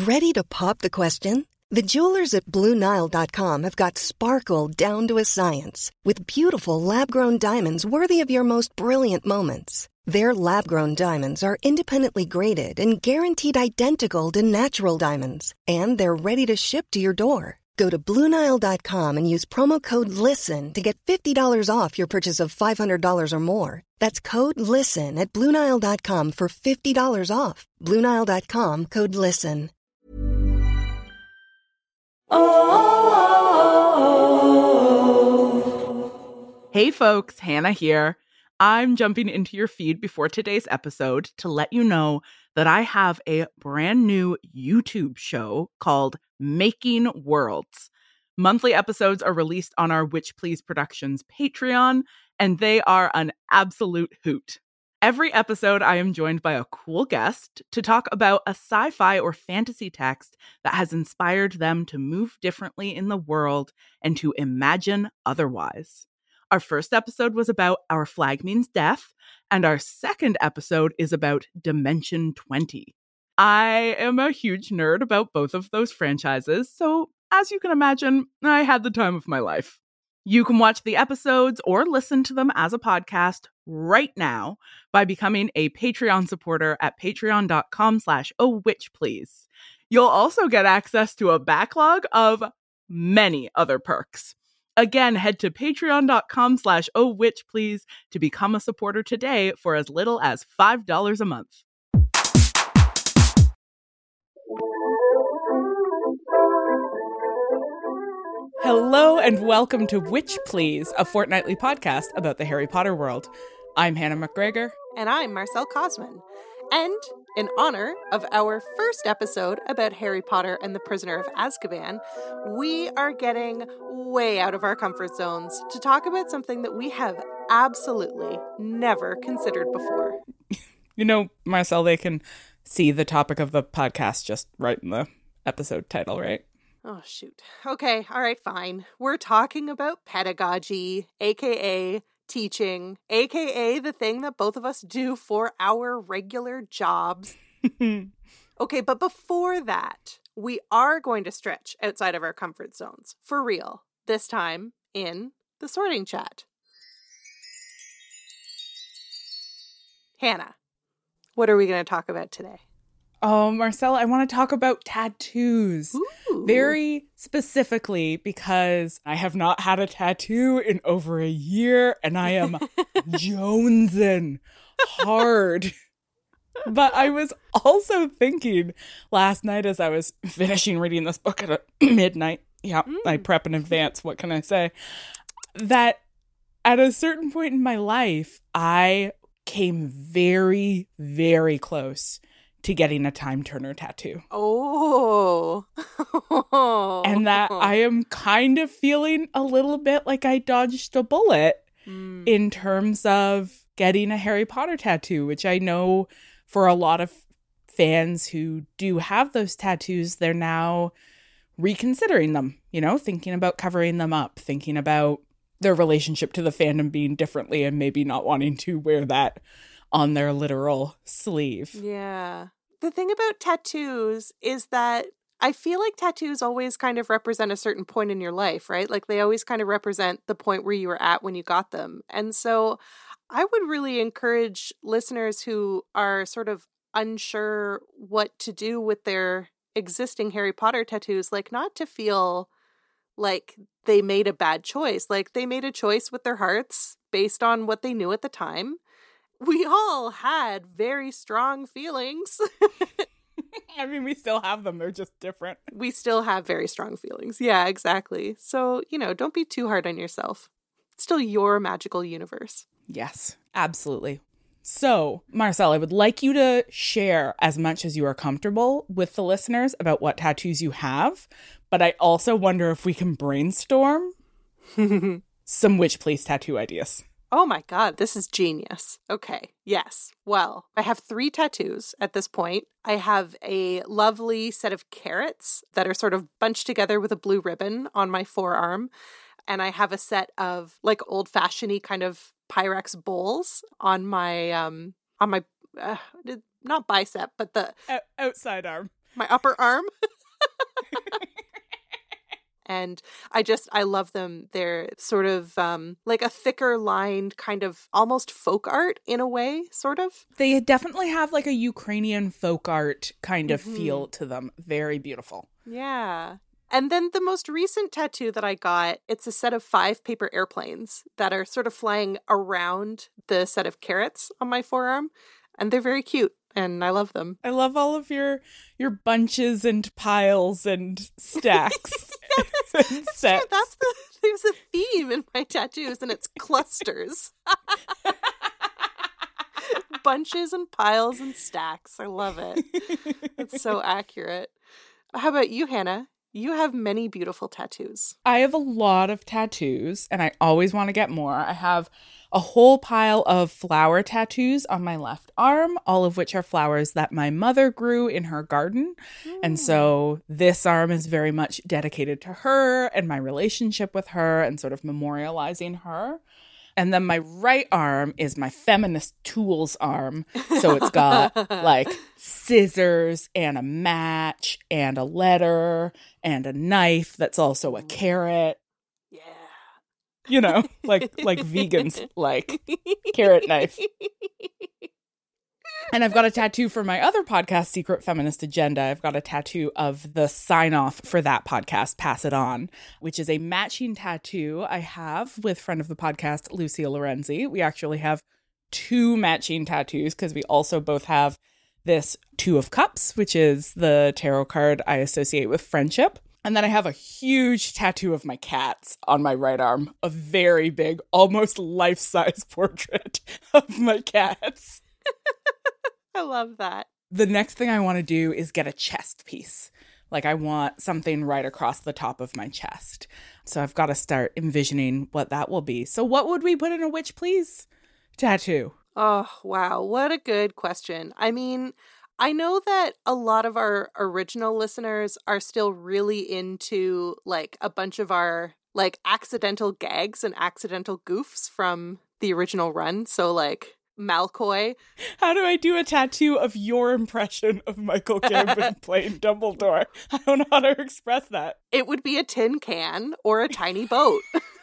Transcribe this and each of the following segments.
Ready to pop the question? The jewelers at BlueNile.com have got sparkle down to a science with beautiful lab-grown diamonds worthy of your most brilliant moments. Their lab-grown diamonds are independently graded and guaranteed identical to natural diamonds, and they're ready to ship to your door. Go to BlueNile.com and use promo code LISTEN to get $50 off your purchase of $500 or more. That's code LISTEN at BlueNile.com for $50 off. BlueNile.com, code LISTEN. Hey folks, Hannah here. I'm jumping into your feed before today's episode to let you know that I have a brand new YouTube show called Making Worlds. Monthly episodes are released on our Witch Please Productions Patreon, and they are an absolute hoot. Every episode, I am joined by a cool guest to talk about a sci-fi or fantasy text that has inspired them to move differently in the world and to imagine otherwise. Our first episode was about Our Flag Means Death, and our second episode is about Dimension 20. I am a huge nerd about both of those franchises, so as you can imagine, I had the time of my life. You can watch the episodes or listen to them as a podcast right now by becoming a Patreon supporter at patreon.com/ohwitchplease. You'll also get access to a backlog of many other perks. Again, head to patreon.com/ohwitchplease to become a supporter today for as little as $5 a month. Hello and welcome to Witch Please, a fortnightly podcast about the Harry Potter world. I'm Hannah McGregor. And I'm Marcelle Cosman. And in honor of our first episode about Harry Potter and the Prisoner of Azkaban, we are getting way out of our comfort zones to talk about something that we have absolutely never considered before. You know, Marcelle, they can see the topic of the podcast just right in the episode title, right? Oh, shoot. Okay, all right, fine. We're talking about pedagogy, aka teaching, aka the thing that both of us do for our regular jobs. Okay, but before that, we are going to stretch outside of our comfort zones. For real. This time in the Sorting Chat. Hannah, what are we going to talk about today? Oh, Marcelle, I want to talk about tattoos. Ooh. Very specifically because I have not had a tattoo in over a year and I am jonesing hard. But I was also thinking last night as I was finishing reading this book at midnight. Yeah, I prep in advance. What can I say? That at a certain point in my life, I came very, very close to getting a Time Turner tattoo. Oh. And that I am kind of feeling a little bit like I dodged a bullet in terms of getting a Harry Potter tattoo, which I know for a lot of fans who do have those tattoos, they're now reconsidering them, you know, thinking about covering them up, thinking about their relationship to the fandom being differently and maybe not wanting to wear that on their literal sleeve. Yeah. The thing about tattoos is that I feel like tattoos always kind of represent a certain point in your life, right? Like they always kind of represent the point where you were at when you got them. And so I would really encourage listeners who are sort of unsure what to do with their existing Harry Potter tattoos, like not to feel like they made a bad choice. Like they made a choice with their hearts based on what they knew at the time. We all had very strong feelings. I mean, we still have them. They're just different. We still have very strong feelings. Yeah, exactly. So, you know, don't be too hard on yourself. It's still your magical universe. Yes, absolutely. So, Marcelle, I would like you to share as much as you are comfortable with the listeners about what tattoos you have. But I also wonder if we can brainstorm some Witch Please tattoo ideas. Oh my God, this is genius. Okay, yes. Well, I have 3 tattoos at this point. I have a lovely set of carrots that are sort of bunched together with a blue ribbon on my forearm. And I have a set of like old-fashioned-y kind of Pyrex bowls on my not bicep, but the outside arm. My upper arm. And I love them. They're sort of like a thicker lined kind of almost folk art in a way, sort of. They definitely have like a Ukrainian folk art kind of feel to them. Very beautiful. Yeah. And then the most recent tattoo that I got, it's a set of 5 paper airplanes that are sort of flying around the set of carrots on my forearm. And they're very cute. And I love them. I love all of your bunches and piles and stacks. That's true. There's a theme in my tattoos, and it's clusters. Bunches and piles and stacks. I love it. It's so accurate. How about you, Hannah? You have many beautiful tattoos. I have a lot of tattoos, and I always want to get more. I have a whole pile of flower tattoos on my left arm, all of which are flowers that my mother grew in her garden. And so this arm is very much dedicated to her and my relationship with her and sort of memorializing her. And then my right arm is my feminist tools arm. So it's got like scissors and a match and a letter and a knife that's also a carrot. Yeah. You know, like vegans like carrot knife. And I've got a tattoo for my other podcast, Secret Feminist Agenda. I've got a tattoo of the sign-off for that podcast, Pass It On, which is a matching tattoo I have with friend of the podcast, Lucia Lorenzi. We actually have 2 matching tattoos because we also both have this 2 of Cups, which is the tarot card I associate with friendship. And then I have a huge tattoo of my cats on my right arm, a very big, almost life-size portrait of my cats. I love that. The next thing I want to do is get a chest piece. Like I want something right across the top of my chest. So I've got to start envisioning what that will be. So what would we put in a Witch Please tattoo? Oh, wow. What a good question. I mean, I know that a lot of our original listeners are still really into like a bunch of our like accidental gags and accidental goofs from the original run. So like Malcoy. How do I do a tattoo of your impression of Michael Gambon playing Dumbledore? I don't know how to express that. It would be a tin can or a tiny boat.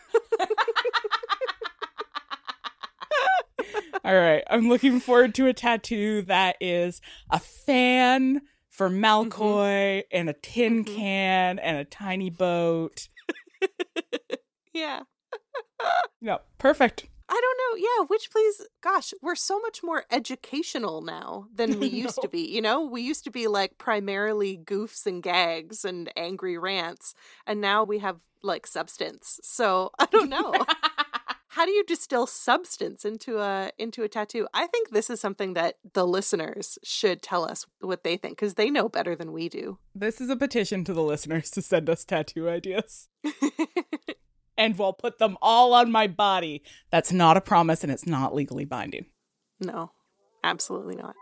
All right. I'm looking forward to a tattoo that is a fan for Malcoy and a tin can and a tiny boat. Yeah. No, perfect. I don't know. Yeah, Witch Please. Gosh, we're so much more educational now than we used to be. You know, we used to be like primarily goofs and gags and angry rants. And now we have like substance. So I don't know. How do you distill substance into a tattoo? I think this is something that the listeners should tell us what they think because they know better than we do. This is a petition to the listeners to send us tattoo ideas. And we'll put them all on my body. That's not a promise and it's not legally binding. No, absolutely not.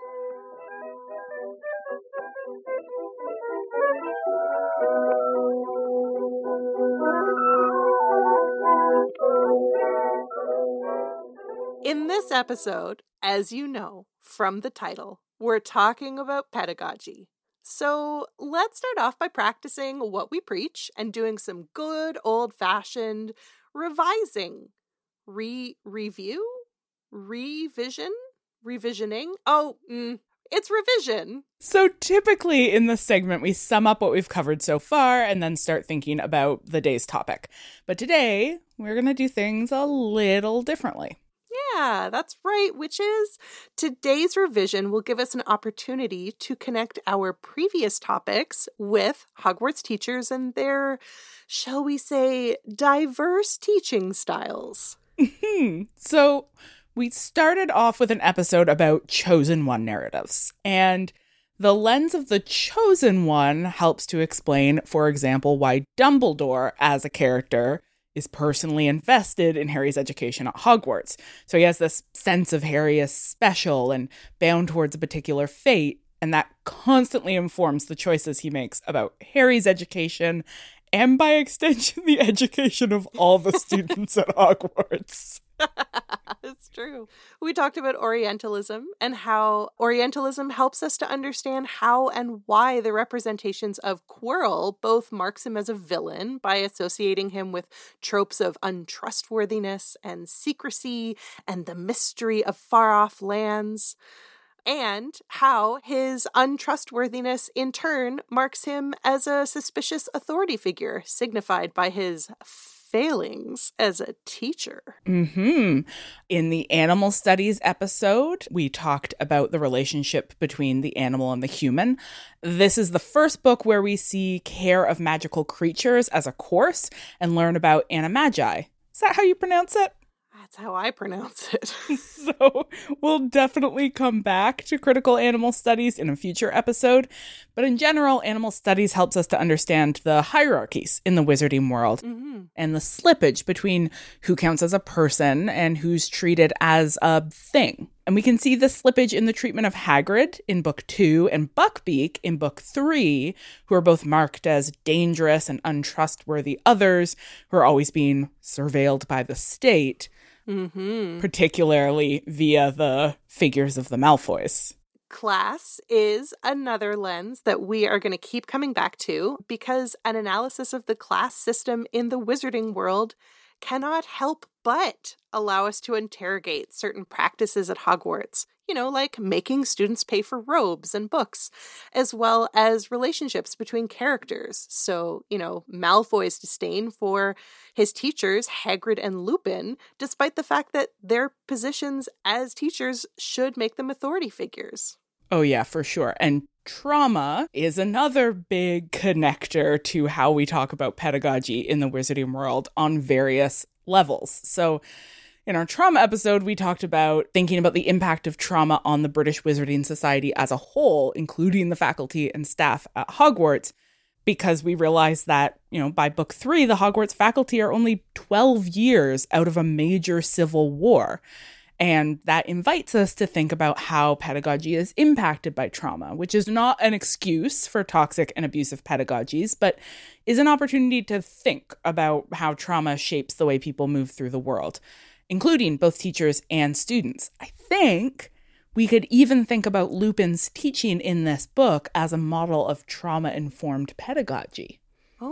In this episode, as you know from the title, we're talking about pedagogy. So let's start off by practicing what we preach and doing some good old-fashioned revising. Reviewing? It's revision. So typically in this segment, we sum up what we've covered so far and then start thinking about the day's topic. But today, we're going to do things a little differently. Yeah, that's right, which is today's revision will give us an opportunity to connect our previous topics with Hogwarts teachers and their, shall we say, diverse teaching styles. So we started off with an episode about Chosen One narratives, and the lens of the Chosen One helps to explain, for example, why Dumbledore as a character is personally invested in Harry's education at Hogwarts. So he has this sense of Harry as special and bound towards a particular fate, and that constantly informs the choices he makes about Harry's education and by extension, the education of all the students at Hogwarts. It's true. We talked about Orientalism and how Orientalism helps us to understand how and why the representations of Quirrell both marks him as a villain by associating him with tropes of untrustworthiness and secrecy and the mystery of far-off lands, and how his untrustworthiness in turn marks him as a suspicious authority figure, signified by his failings as a teacher. In the animal studies episode, we talked about the relationship between the animal and the human. This is the first book where we see care of magical creatures as a course and learn about animagi. Is that how you pronounce it? That's how I pronounce it. So we'll definitely come back to critical animal studies in a future episode. But in general, animal studies helps us to understand the hierarchies in the wizarding world and the slippage between who counts as a person and who's treated as a thing. And we can see the slippage in the treatment of Hagrid in book 2 and Buckbeak in book 3, who are both marked as dangerous and untrustworthy others who are always being surveilled by the state. Particularly via the figures of the Malfoys. Class is another lens that we are going to keep coming back to because an analysis of the class system in the wizarding world cannot help but allow us to interrogate certain practices at Hogwarts, like making students pay for robes and books, as well as relationships between characters. So, Malfoy's disdain for his teachers, Hagrid and Lupin, despite the fact that their positions as teachers should make them authority figures. Oh, yeah, for sure. And trauma is another big connector to how we talk about pedagogy in the wizarding world on various levels. So in our trauma episode, we talked about thinking about the impact of trauma on the British Wizarding Society as a whole, including the faculty and staff at Hogwarts, because we realized that, by book 3, the Hogwarts faculty are only 12 years out of a major civil war. And that invites us to think about how pedagogy is impacted by trauma, which is not an excuse for toxic and abusive pedagogies, but is an opportunity to think about how trauma shapes the way people move through the world, including both teachers and students. I think we could even think about Lupin's teaching in this book as a model of trauma-informed pedagogy.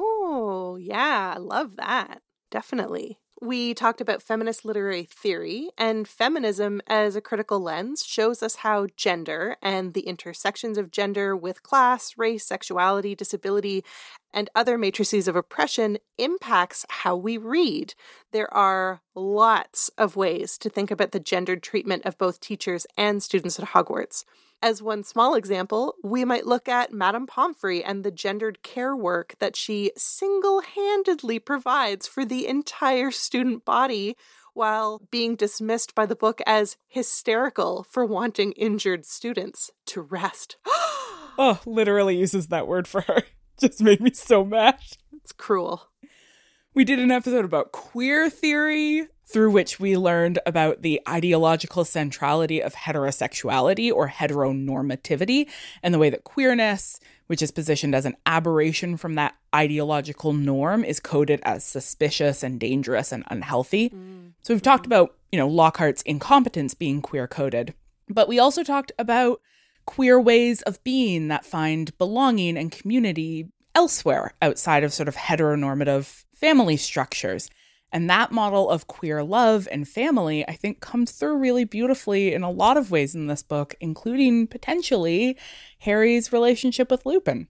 Oh, yeah, I love that. Definitely. We talked about feminist literary theory, and feminism as a critical lens shows us how gender and the intersections of gender with class, race, sexuality, disability, and other matrices of oppression impacts how we read. There are lots of ways to think about the gendered treatment of both teachers and students at Hogwarts. As one small example, we might look at Madame Pomfrey and the gendered care work that she single-handedly provides for the entire student body while being dismissed by the book as hysterical for wanting injured students to rest. Oh, literally uses that word for her. Just made me so mad. It's cruel. We did an episode about queer theory, through which we learned about the ideological centrality of heterosexuality or heteronormativity, and the way that queerness, which is positioned as an aberration from that ideological norm, is coded as suspicious and dangerous and unhealthy. So we've talked about, Lockhart's incompetence being queer-coded, but we also talked about queer ways of being that find belonging and community elsewhere outside of sort of heteronormative family structures. And that model of queer love and family, I think, comes through really beautifully in a lot of ways in this book, including potentially Harry's relationship with Lupin.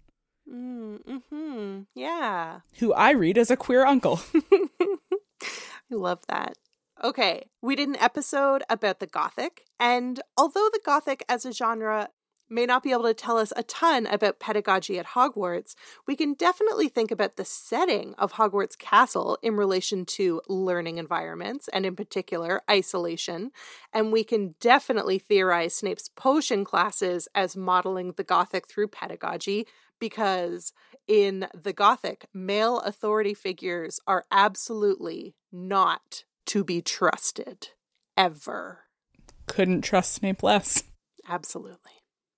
Yeah. Who I read as a queer uncle. I love that. Okay, we did an episode about the Gothic, and although the Gothic as a genre may not be able to tell us a ton about pedagogy at Hogwarts, we can definitely think about the setting of Hogwarts Castle in relation to learning environments, and in particular, isolation. And we can definitely theorize Snape's potion classes as modeling the Gothic through pedagogy, because in the Gothic, male authority figures are absolutely not to be trusted. Ever. Couldn't trust Snape less. Absolutely.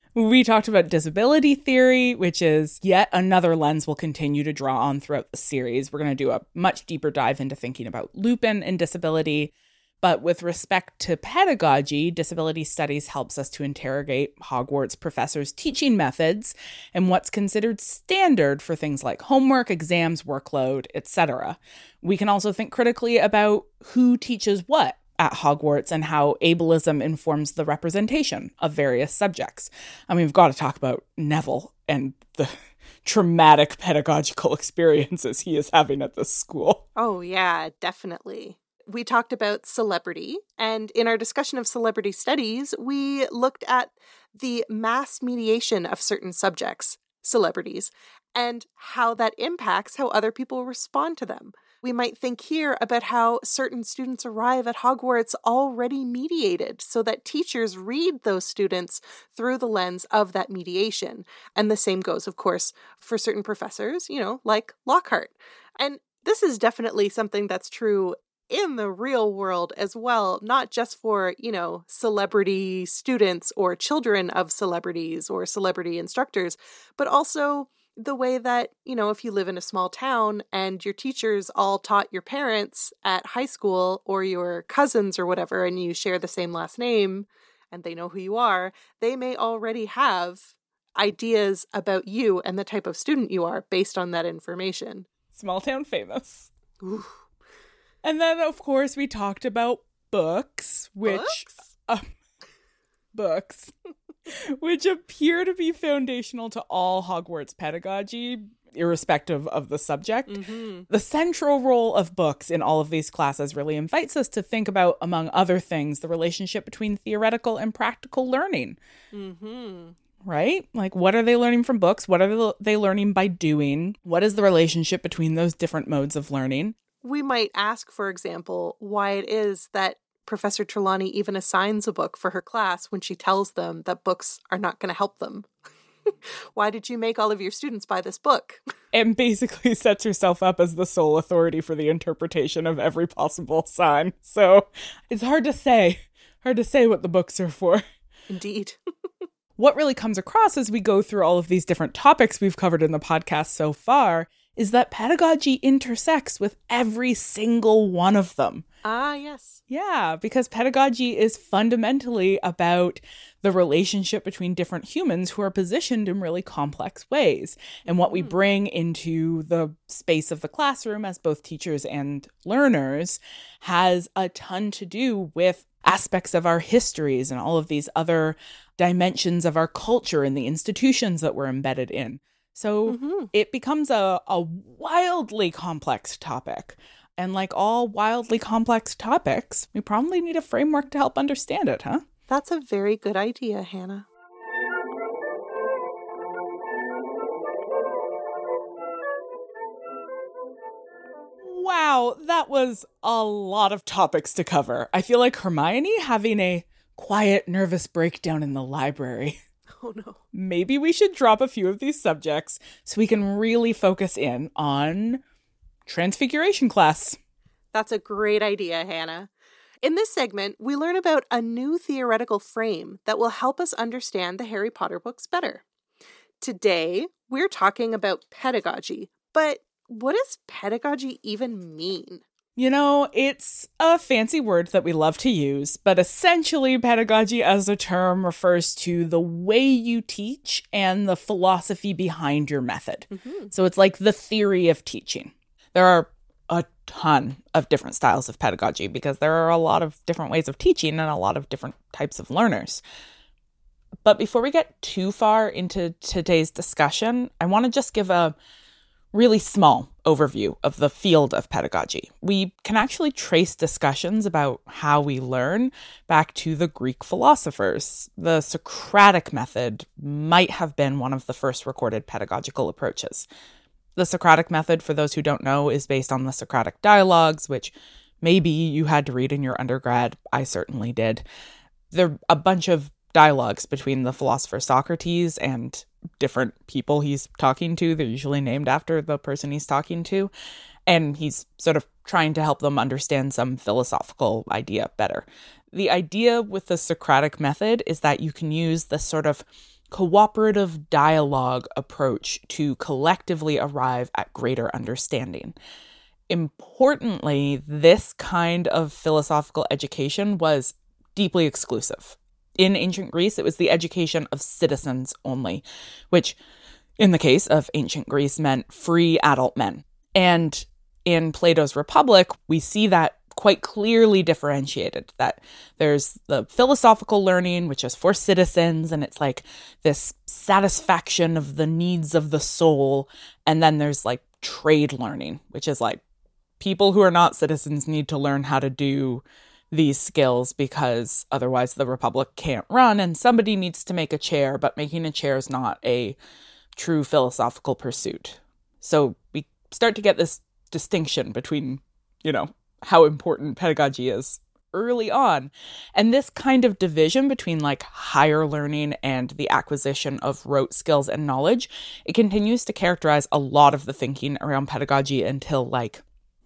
We talked about disability theory, which is yet another lens we'll continue to draw on throughout the series. We're going to do a much deeper dive into thinking about Lupin and disability. But with respect to pedagogy, disability studies helps us to interrogate Hogwarts professors' teaching methods and what's considered standard for things like homework, exams, workload, etc. We can also think critically about who teaches what at Hogwarts and how ableism informs the representation of various subjects. I mean, we've got to talk about Neville and the traumatic pedagogical experiences he is having at this school. Oh, yeah, definitely. We talked about celebrity, and in our discussion of celebrity studies, we looked at the mass mediation of certain subjects, celebrities, and how that impacts how other people respond to them. We might think here about how certain students arrive at Hogwarts already mediated so that teachers read those students through the lens of that mediation. And the same goes, of course, for certain professors, like Lockhart. And this is definitely something that's true in the real world as well, not just for, celebrity students or children of celebrities or celebrity instructors, but also the way that, if you live in a small town and your teachers all taught your parents at high school or your cousins or whatever, and you share the same last name and they know who you are, they may already have ideas about you and the type of student you are based on that information. Small town famous. Ooh. And then, of course, we talked about books, which which appear to be foundational to all Hogwarts pedagogy, irrespective of the subject. Mm-hmm. The central role of books in all of these classes really invites us to think about, among other things, the relationship between theoretical and practical learning. Mm-hmm. Right? Like, what are they learning from books? What are they learning by doing? What is the relationship between those different modes of learning? We might ask, for example, why it is that Professor Trelawney even assigns a book for her class when she tells them that books are not going to help them. Why did you make all of your students buy this book? And basically sets herself up as the sole authority for the interpretation of every possible sign. So it's hard to say what the books are for. Indeed. What really comes across as we go through all of these different topics we've covered in the podcast so far is that pedagogy intersects with every single one of them. Ah, yes. Yeah, because pedagogy is fundamentally about the relationship between different humans who are positioned in really complex ways. And what we bring into the space of the classroom as both teachers and learners has a ton to do with aspects of our histories and all of these other dimensions of our culture and the institutions that we're embedded in. So it becomes a wildly complex topic. And like all wildly complex topics, we probably need a framework to help understand it, huh? That's a very good idea, Hannah. Wow, that was a lot of topics to cover. I feel like Hermione having a quiet, nervous breakdown in the library. Oh, no. Maybe we should drop a few of these subjects so we can really focus in on Transfiguration class. That's a great idea, Hannah. In this segment, we learn about a new theoretical frame that will help us understand the Harry Potter books better. Today, we're talking about pedagogy, but what does pedagogy even mean? You know, it's a fancy word that we love to use, but essentially pedagogy as a term refers to the way you teach and the philosophy behind your method. Mm-hmm. So it's like the theory of teaching. There are a ton of different styles of pedagogy because there are a lot of different ways of teaching and a lot of different types of learners. But before we get too far into today's discussion, I want to just give a really small overview of the field of pedagogy. We can actually trace discussions about how we learn back to the Greek philosophers. The Socratic method might have been one of the first recorded pedagogical approaches. The Socratic method, for those who don't know, is based on the Socratic dialogues, which maybe you had to read in your undergrad. I certainly did. They're a bunch of dialogues between the philosopher Socrates and different people he's talking to. They're usually named after the person he's talking to. And he's sort of trying to help them understand some philosophical idea better. The idea with the Socratic method is that you can use this sort of cooperative dialogue approach to collectively arrive at greater understanding. Importantly, this kind of philosophical education was deeply exclusive. In ancient Greece, it was the education of citizens only, which in the case of ancient Greece meant free adult men. And in Plato's Republic, we see that quite clearly differentiated, that there's the philosophical learning, which is for citizens, and it's like this satisfaction of the needs of the soul. And then there's like trade learning, which is like people who are not citizens need to learn how to do these skills because otherwise the Republic can't run and somebody needs to make a chair, but making a chair is not a true philosophical pursuit. So we start to get this distinction between, how important pedagogy is early on. And this kind of division between like higher learning and the acquisition of rote skills and knowledge, it continues to characterize a lot of the thinking around pedagogy until like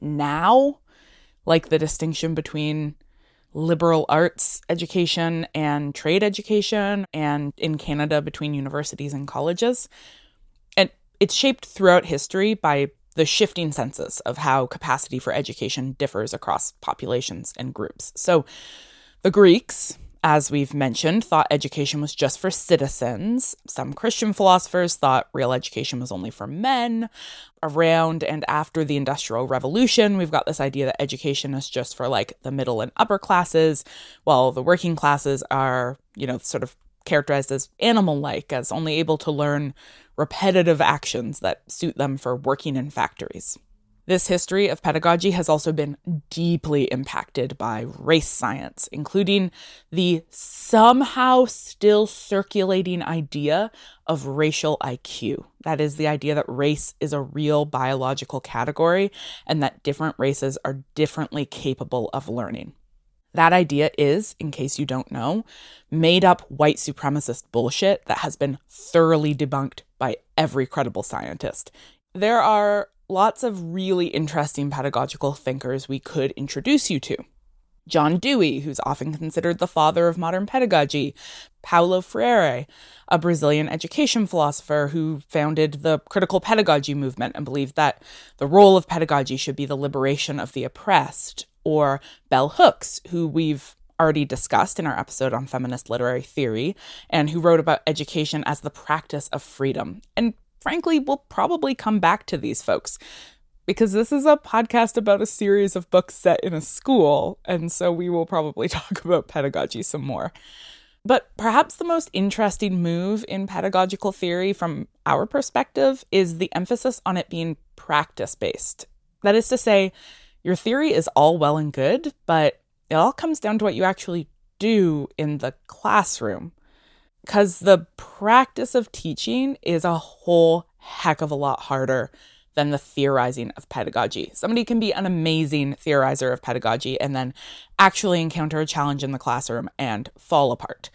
now, like the distinction between liberal arts education and trade education, and in Canada between universities and colleges. And it's shaped throughout history by the shifting senses of how capacity for education differs across populations and groups. So the Greeks, as we've mentioned, thought education was just for citizens. Some Christian philosophers thought real education was only for men. Around and after the Industrial Revolution, we've got this idea that education is just for like the middle and upper classes, while the working classes are, sort of characterized as animal-like, as only able to learn repetitive actions that suit them for working in factories. This history of pedagogy has also been deeply impacted by race science, including the somehow still circulating idea of racial IQ. That is the idea that race is a real biological category and that different races are differently capable of learning. That idea is, in case you don't know, made up white supremacist bullshit that has been thoroughly debunked by every credible scientist. There are lots of really interesting pedagogical thinkers we could introduce you to. John Dewey, who's often considered the father of modern pedagogy. Paulo Freire, a Brazilian education philosopher who founded the critical pedagogy movement and believed that the role of pedagogy should be the liberation of the oppressed. Or Bell Hooks, who we've already discussed in our episode on feminist literary theory, and who wrote about education as the practice of freedom. And frankly, we'll probably come back to these folks because this is a podcast about a series of books set in a school, and so we will probably talk about pedagogy some more. But perhaps the most interesting move in pedagogical theory from our perspective is the emphasis on it being practice-based. That is to say, your theory is all well and good, but it all comes down to what you actually do in the classroom. Because the practice of teaching is a whole heck of a lot harder than the theorizing of pedagogy. Somebody can be an amazing theorizer of pedagogy and then actually encounter a challenge in the classroom and fall apart.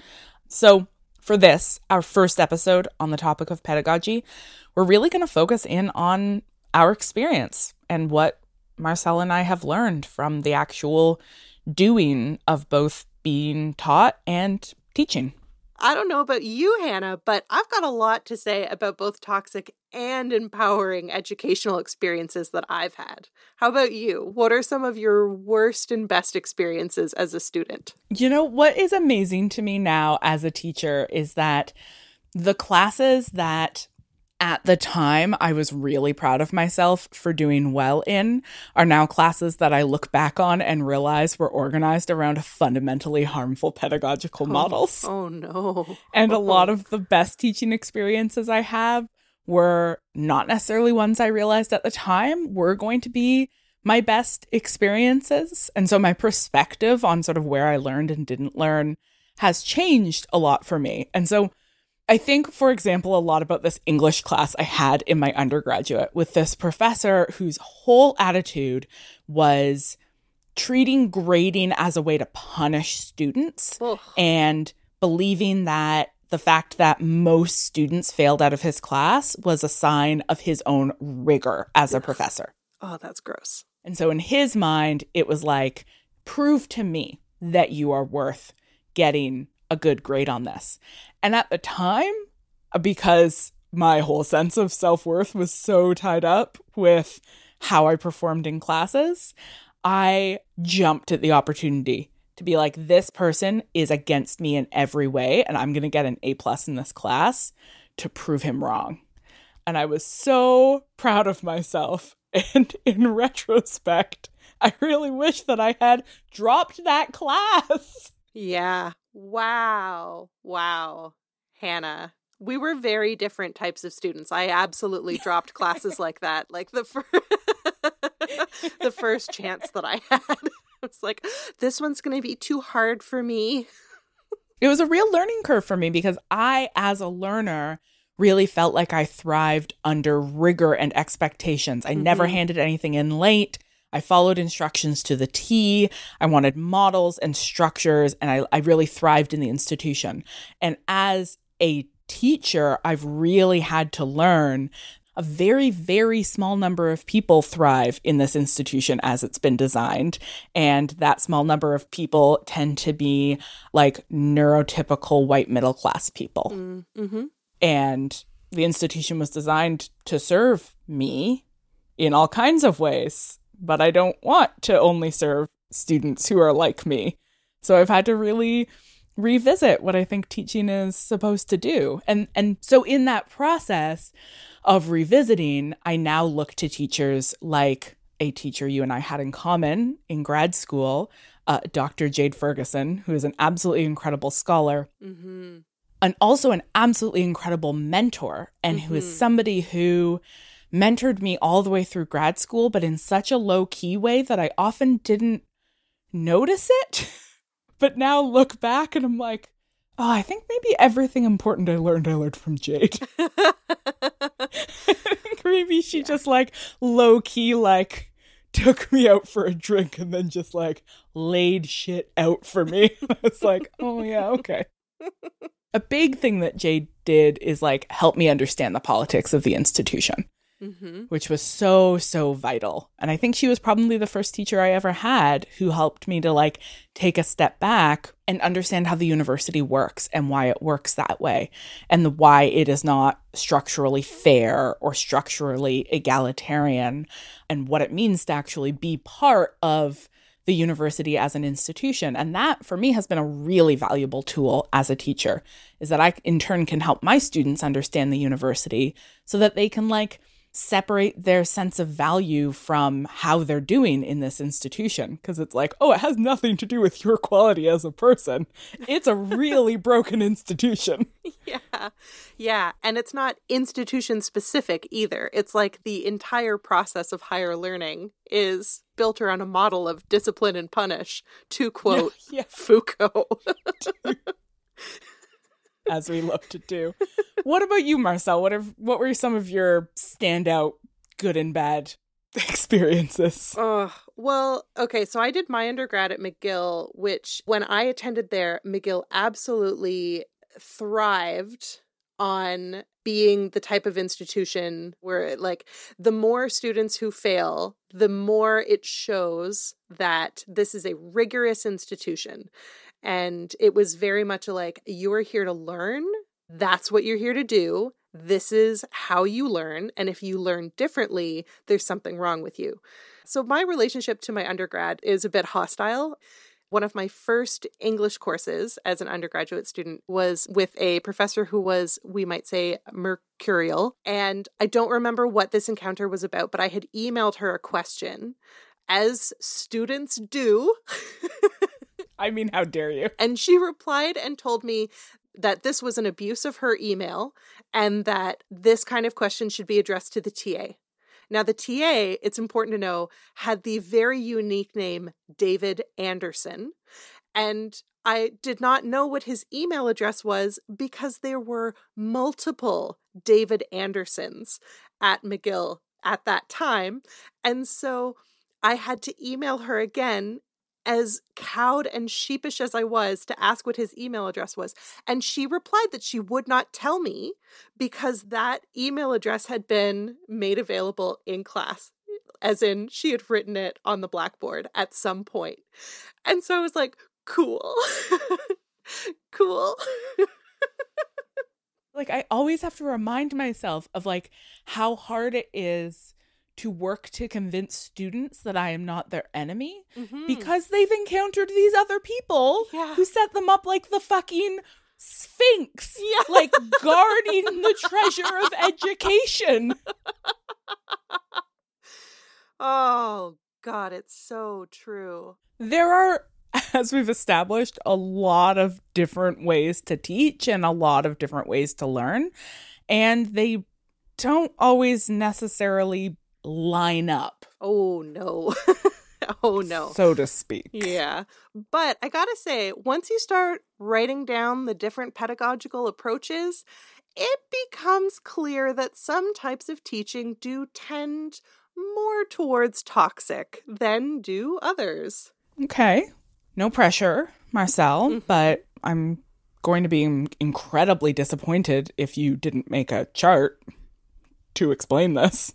So for this, our first episode on the topic of pedagogy, we're really going to focus in on our experience and what Marcelle and I have learned from the actual doing of both being taught and teaching. I don't know about you, Hannah, but I've got a lot to say about both toxic and empowering educational experiences that I've had. How about you? What are some of your worst and best experiences as a student? What is amazing to me now as a teacher is that the classes that at the time I was really proud of myself for doing well in are now classes that I look back on and realize were organized around fundamentally harmful pedagogical models. Oh no. And a lot of the best teaching experiences I have were not necessarily ones I realized at the time were going to be my best experiences. And so my perspective on sort of where I learned and didn't learn has changed a lot for me. And so I think, for example, a lot about this English class I had in my undergraduate with this professor whose whole attitude was treating grading as a way to punish students and believing that the fact that most students failed out of his class was a sign of his own rigor as a professor. Oh, that's gross. And so in his mind, it was like, prove to me that you are worth getting a good grade on this. And at the time, because my whole sense of self-worth was so tied up with how I performed in classes, I jumped at the opportunity to be like, this person is against me in every way, and I'm going to get an A+ in this class to prove him wrong. And I was so proud of myself. And in retrospect, I really wish that I had dropped that class. Yeah. Wow. Hannah. We were very different types of students. I absolutely dropped classes like that. Like the first chance that I had. I was like, this one's going to be too hard for me. It was a real learning curve for me because I, as a learner, really felt like I thrived under rigor and expectations. I never handed anything in late. I followed instructions to the T. I wanted models and structures, and I really thrived in the institution. And as a teacher, I've really had to learn a very, very small number of people thrive in this institution as it's been designed. And that small number of people tend to be like neurotypical white middle class people. Mm-hmm. And the institution was designed to serve me in all kinds of ways, but I don't want to only serve students who are like me. So I've had to really revisit what I think teaching is supposed to do. And so in that process of revisiting, I now look to teachers like a teacher you and I had in common in grad school, Dr. Jade Ferguson, who is an absolutely incredible scholar. Mm-hmm. And also an absolutely incredible mentor, and who is somebody who mentored me all the way through grad school, but in such a low-key way that I often didn't notice it. But now look back and I'm like, oh, I think maybe everything important I learned from Jade. I think maybe she just like low-key like took me out for a drink and then just like laid shit out for me. I was like, oh yeah, okay. A big thing that Jade did is like help me understand the politics of the institution, which was so, so vital. And I think she was probably the first teacher I ever had who helped me to like take a step back and understand how the university works and why it works that way, and why it is not structurally fair or structurally egalitarian, and what it means to actually be part of the university as an institution. And that, for me, has been a really valuable tool as a teacher, is that I, in turn, can help my students understand the university so that they can, like, separate their sense of value from how they're doing in this institution. Because it's like, oh, it has nothing to do with your quality as a person. It's a really broken institution. Yeah. And it's not institution specific either. It's like the entire process of higher learning is built around a model of discipline and punish, to quote Foucault. As we love to do. What about you, Marcel? What were some of your standout good and bad experiences? Well, okay, so I did my undergrad at McGill, which when I attended there, McGill absolutely thrived on being the type of institution where, like, the more students who fail, the more it shows that this is a rigorous institution. And it was very much like, you are here to learn. That's what you're here to do. This is how you learn. And if you learn differently, there's something wrong with you. So my relationship to my undergrad is a bit hostile. One of my first English courses as an undergraduate student was with a professor who was, we might say, mercurial. And I don't remember what this encounter was about, but I had emailed her a question, as students do. I mean, how dare you? And she replied and told me that this was an abuse of her email and that this kind of question should be addressed to the TA. Now, the TA, it's important to know, had the very unique name David Anderson. And I did not know what his email address was because there were multiple David Andersons at McGill at that time. And so I had to email her again, as cowed and sheepish as I was, to ask what his email address was. And she replied that she would not tell me because that email address had been made available in class, as in she had written it on the blackboard at some point. And so I was like, cool. Cool. Like, I always have to remind myself of, like, how hard it is to work to convince students that I am not their enemy because they've encountered these other people who set them up like the fucking Sphinx, like guarding the treasure of education. Oh, God, it's so true. There are, as we've established, a lot of different ways to teach and a lot of different ways to learn. And they don't always necessarily line up. Oh, no. Oh, no. So to speak. Yeah. But I gotta say, once you start writing down the different pedagogical approaches, it becomes clear that some types of teaching do tend more towards toxic than do others. Okay. No pressure, Marcel, but I'm going to be incredibly disappointed if you didn't make a chart to explain this.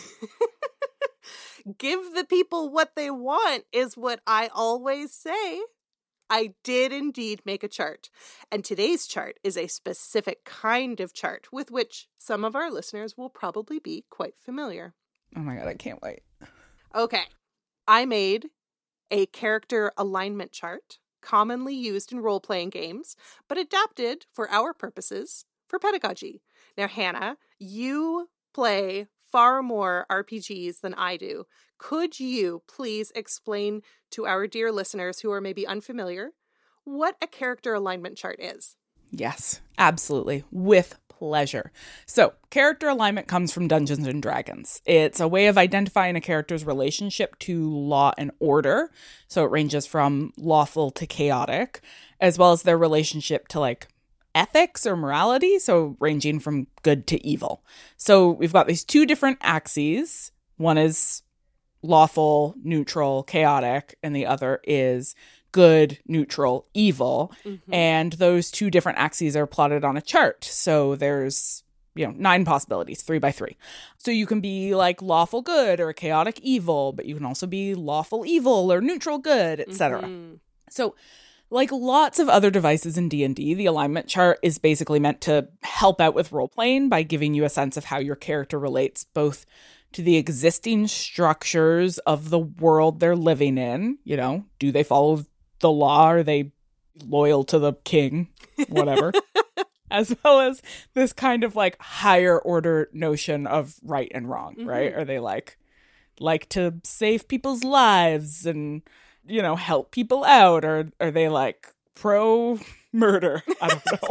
Give the people what they want is what I always say. I did indeed make a chart. And today's chart is a specific kind of chart with which some of our listeners will probably be quite familiar. Oh my God, I can't wait. Okay. I made a character alignment chart, commonly used in role-playing games, but adapted for our purposes for pedagogy. Now, Hannah, you play far more RPGs than I do. Could you please explain to our dear listeners who are maybe unfamiliar what a character alignment chart is? Yes, absolutely. With pleasure. So, character alignment comes from Dungeons and Dragons. It's a way of identifying a character's relationship to law and order. So it ranges from lawful to chaotic, as well as their relationship to like ethics or morality, so ranging from good to evil. So we've got these two different axes. One is lawful, neutral, chaotic, and the other is good, neutral, evil. And those two different axes are plotted on a chart. So there's, 9 possibilities, 3 by 3. So you can be like lawful good or chaotic evil, but you can also be lawful evil or neutral good, etc. So like lots of other devices in D&D, the alignment chart is basically meant to help out with role-playing by giving you a sense of how your character relates both to the existing structures of the world they're living in. Do they follow the law? Are they loyal to the king? Whatever. As well as this kind of like higher order notion of right and wrong, right? Are they like to save people's lives and help people out, or are they like pro murder? I don't know.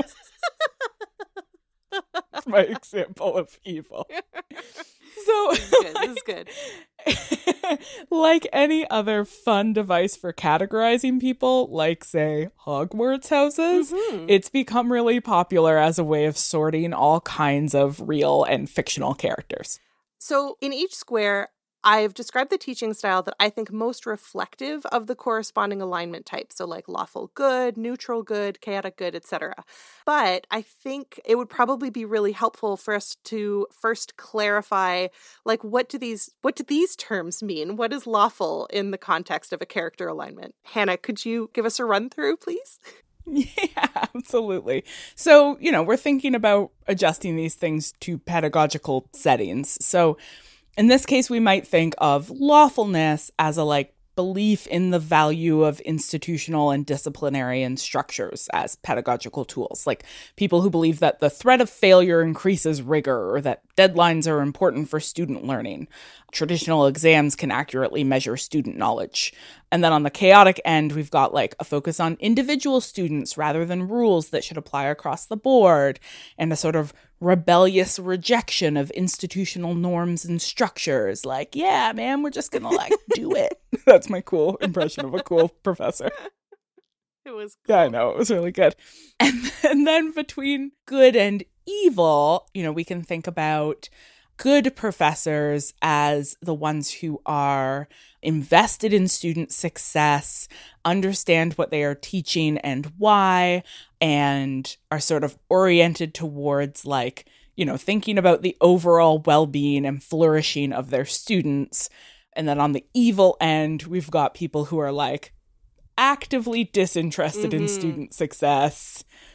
That's my example of evil. So this is good. Like any other fun device for categorizing people, like say Hogwarts houses, it's become really popular as a way of sorting all kinds of real and fictional characters. So in each square, I've described the teaching style that I think most reflective of the corresponding alignment type. So like lawful good, neutral good, chaotic good, etc. But I think it would probably be really helpful for us to first clarify, like, what do these terms mean? What is lawful in the context of a character alignment? Hannah, could you give us a run through, please? Yeah, absolutely. So, we're thinking about adjusting these things to pedagogical settings. So in this case, we might think of lawfulness as a belief in the value of institutional and disciplinarian structures as pedagogical tools, like people who believe that the threat of failure increases rigor or that deadlines are important for student learning. Traditional exams can accurately measure student knowledge. And then on the chaotic end, we've got a focus on individual students rather than rules that should apply across the board, and a sort of rebellious rejection of institutional norms and structures. Like, yeah, man, we're just gonna do it. That's my impression of a cool professor. It was cool. Yeah, I know. It was really good. And then between good and evil, we can think about good professors as the ones who are invested in student success, understand what they are teaching and why, and are sort of oriented towards thinking about the overall well-being and flourishing of their students. And then on the evil end, we've got people who are actively disinterested in student success,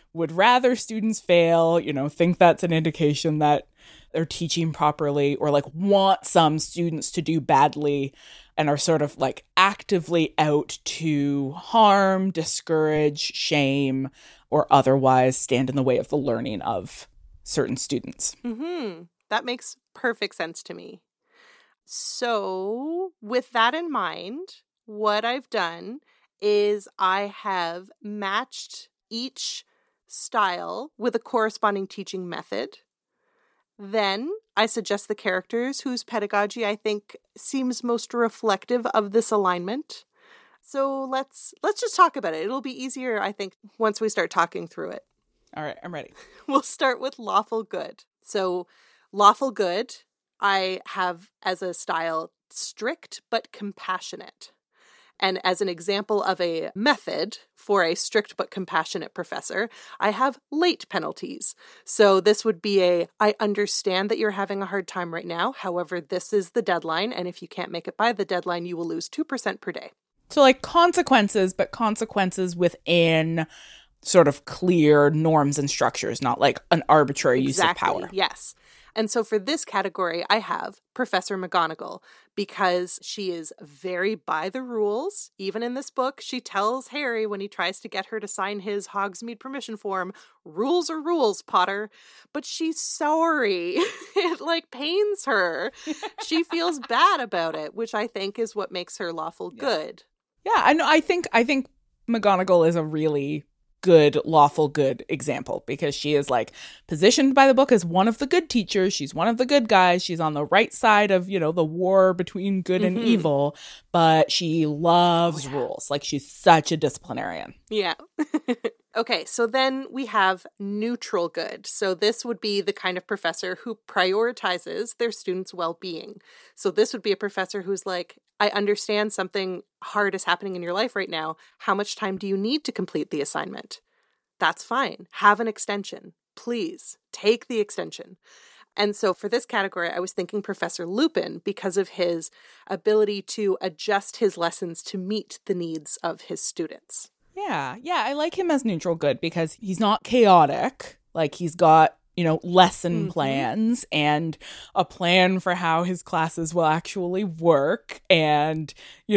would rather students fail, think that's an indication that they're teaching properly, or like want some students to do badly and are sort of like actively out to harm, discourage, shame, or otherwise stand in the way of the learning of certain students. Mm-hmm. That makes perfect sense to me. So with that in mind, what I've done is I have matched each style with a corresponding teaching method. Then I suggest the characters whose pedagogy I think seems most reflective of this alignment. So let's just talk about it. It'll be easier, I think, once we start talking through it. All right, I'm ready. We'll start with lawful good. So lawful good, I have as a style strict but compassionate. And as an example of a method for a strict but compassionate professor, I have late penalties. So this would be I understand that you're having a hard time right now. However, this is the deadline. And if you can't make it by the deadline, you will lose 2% per day. So like consequences, but consequences within sort of clear norms and structures, not like an arbitrary use of power. Yes. And so for this category, I have Professor McGonagall, because she is very by the rules. Even in this book, she tells Harry when he tries to get her to sign his Hogsmeade permission form, rules are rules, Potter. But she's sorry. It like pains her. She feels bad about it, which I think is what makes her lawful good. Yeah, I think McGonagall is a really good, lawful good example, because she is like positioned by the book as one of the good teachers. She's one of the good guys. She's on the right side of, the war between good and evil, but she loves rules. Like she's such a disciplinarian. Yeah. Okay, so then we have neutral good. So this would be the kind of professor who prioritizes their students' well-being. So this would be a professor who's like, I understand something hard is happening in your life right now. How much time do you need to complete the assignment? That's fine. Have an extension. Please take the extension. And so for this category, I was thinking Professor Lupin, because of his ability to adjust his lessons to meet the needs of his students. Yeah, I like him as neutral good because he's not chaotic. Like he's got, lesson plans and a plan for how his classes will actually work and,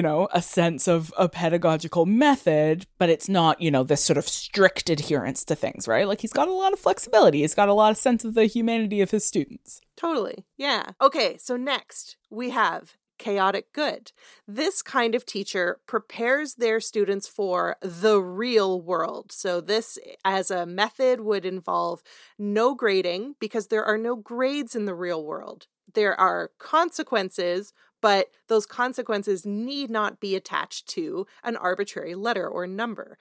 a sense of a pedagogical method, but it's not, this sort of strict adherence to things, right? Like he's got a lot of flexibility. He's got a lot of sense of the humanity of his students. Totally. Yeah. Okay, so next we have chaotic good. This kind of teacher prepares their students for the real world. So this as a method would involve no grading, because there are no grades in the real world. There are consequences, but those consequences need not be attached to an arbitrary letter or number.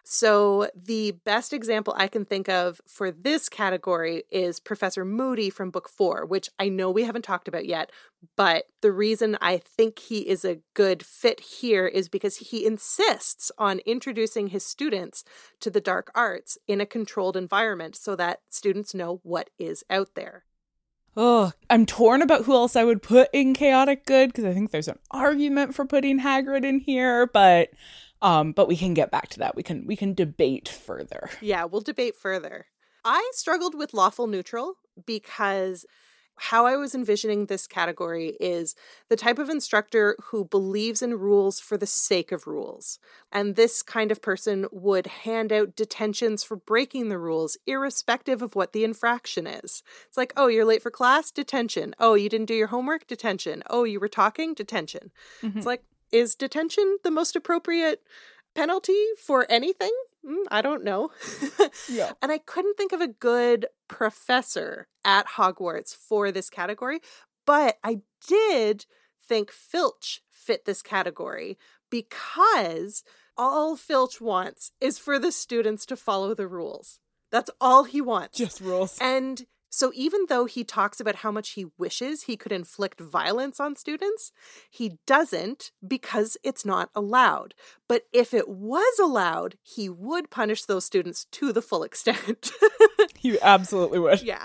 So the best example I can think of for this category is Professor Moody from Book 4, which I know we haven't talked about yet, but the reason I think he is a good fit here is because he insists on introducing his students to the dark arts in a controlled environment so that students know what is out there. Oh, I'm torn about who else I would put in chaotic good, because I think there's an argument for putting Hagrid in here, but we can get back to that. We can debate further. Yeah, we'll debate further. I struggled with lawful neutral because how I was envisioning this category is the type of instructor who believes in rules for the sake of rules. And this kind of person would hand out detentions for breaking the rules, irrespective of what the infraction is. It's like, oh, you're late for class? Detention. Oh, you didn't do your homework? Detention. Oh, you were talking? Detention. It's like, is detention the most appropriate penalty for anything? I don't know. Yeah. And I couldn't think of a good professor at Hogwarts for this category, but I did think Filch fit this category because all Filch wants is for the students to follow the rules. That's all he wants. Just rules. And so even though he talks about how much he wishes he could inflict violence on students, he doesn't because it's not allowed. But if it was allowed, he would punish those students to the full extent. You absolutely would. Yeah.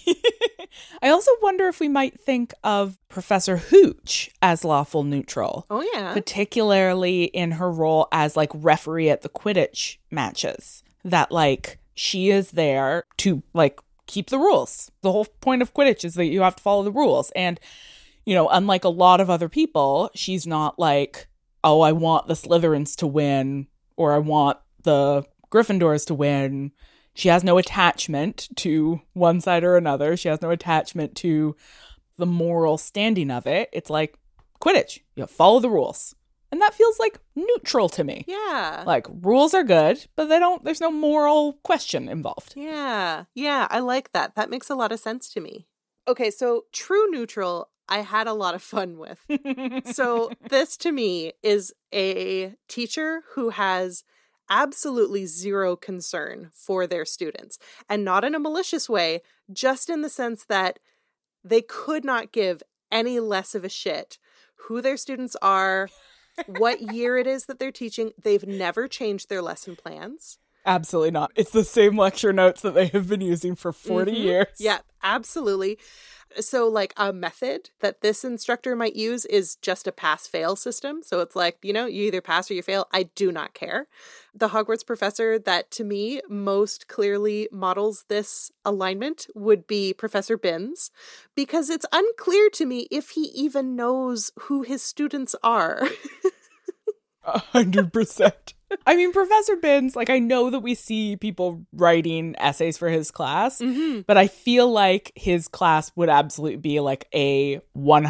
I also wonder if we might think of Professor Hooch as lawful neutral. Oh, yeah. Particularly in her role as like referee at the Quidditch matches. That like she is there to like keep the rules. The whole point of Quidditch is that you have to follow the rules. And, you know, unlike a lot of other people, she's not like, oh, I want the Slytherins to win or I want the Gryffindors to win. She has no attachment to one side or another. She has no attachment to the moral standing of it. It's like Quidditch. You follow the rules. And that feels like neutral to me. Yeah. Like rules are good, but there's no moral question involved. Yeah. Yeah, I like that. That makes a lot of sense to me. Okay, so true neutral, I had a lot of fun with. So this to me is a teacher who has absolutely zero concern for their students, and not in a malicious way, just in the sense that they could not give any less of a shit who their students are, what year it is that they're teaching. They've never changed their lesson plans. Absolutely not. It's the same lecture notes that they have been using for 40 years. Yeah, absolutely. So like a method that this instructor might use is just a pass-fail system. So it's like, you know, you either pass or you fail. I do not care. The Hogwarts professor that to me most clearly models this alignment would be Professor Binns, because it's unclear to me if he even knows who his students are. 100%. I mean, Professor Binns, like, I know that we see people writing essays for his class, but I feel like his class would absolutely be like a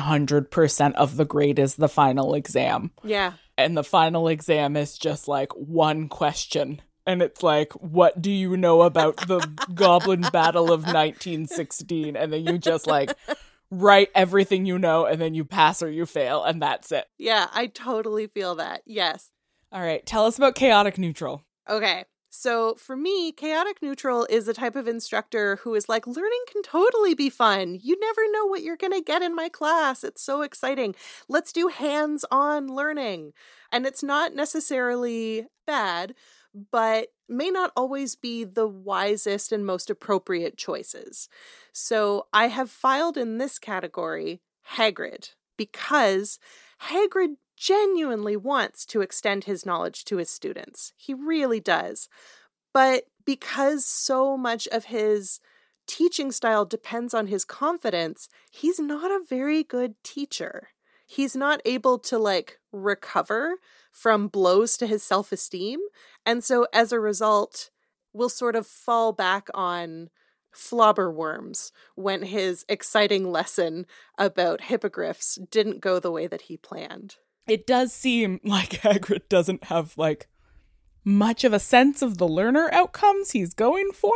100% of the grade is the final exam. Yeah. And the final exam is just like one question. And it's like, what do you know about the Goblin Battle of 1916? And then you just like write everything you know, and then you pass or you fail, and that's it. Yeah, I totally feel that. Yes. All right, tell us about chaotic neutral. Okay, so for me, chaotic neutral is the type of instructor who is like, learning can totally be fun. You never know what you're going to get in my class. It's so exciting. Let's do hands-on learning. And it's not necessarily bad, but may not always be the wisest and most appropriate choices. So I have filed in this category Hagrid, because Hagrid genuinely wants to extend his knowledge to his students. He really does. But because so much of his teaching style depends on his confidence, he's not a very good teacher. He's not able to like recover from blows to his self-esteem. And so as a result, will sort of fall back on flobberworms when his exciting lesson about hippogriffs didn't go the way that he planned. It does seem like Hagrid doesn't have, like, much of a sense of the learner outcomes he's going for.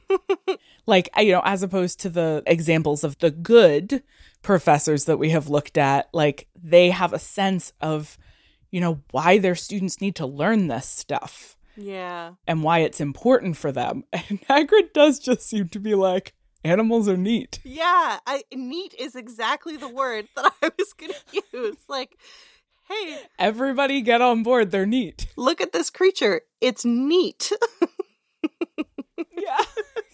Like, you know, as opposed to the examples of the good professors that we have looked at, like, they have a sense of, you know, why their students need to learn this stuff. Yeah. And why it's important for them. And Hagrid does just seem to be like, animals are neat. Yeah, neat is exactly the word that I was going to use. Like, hey, everybody get on board. They're neat. Look at this creature. It's neat. Yeah.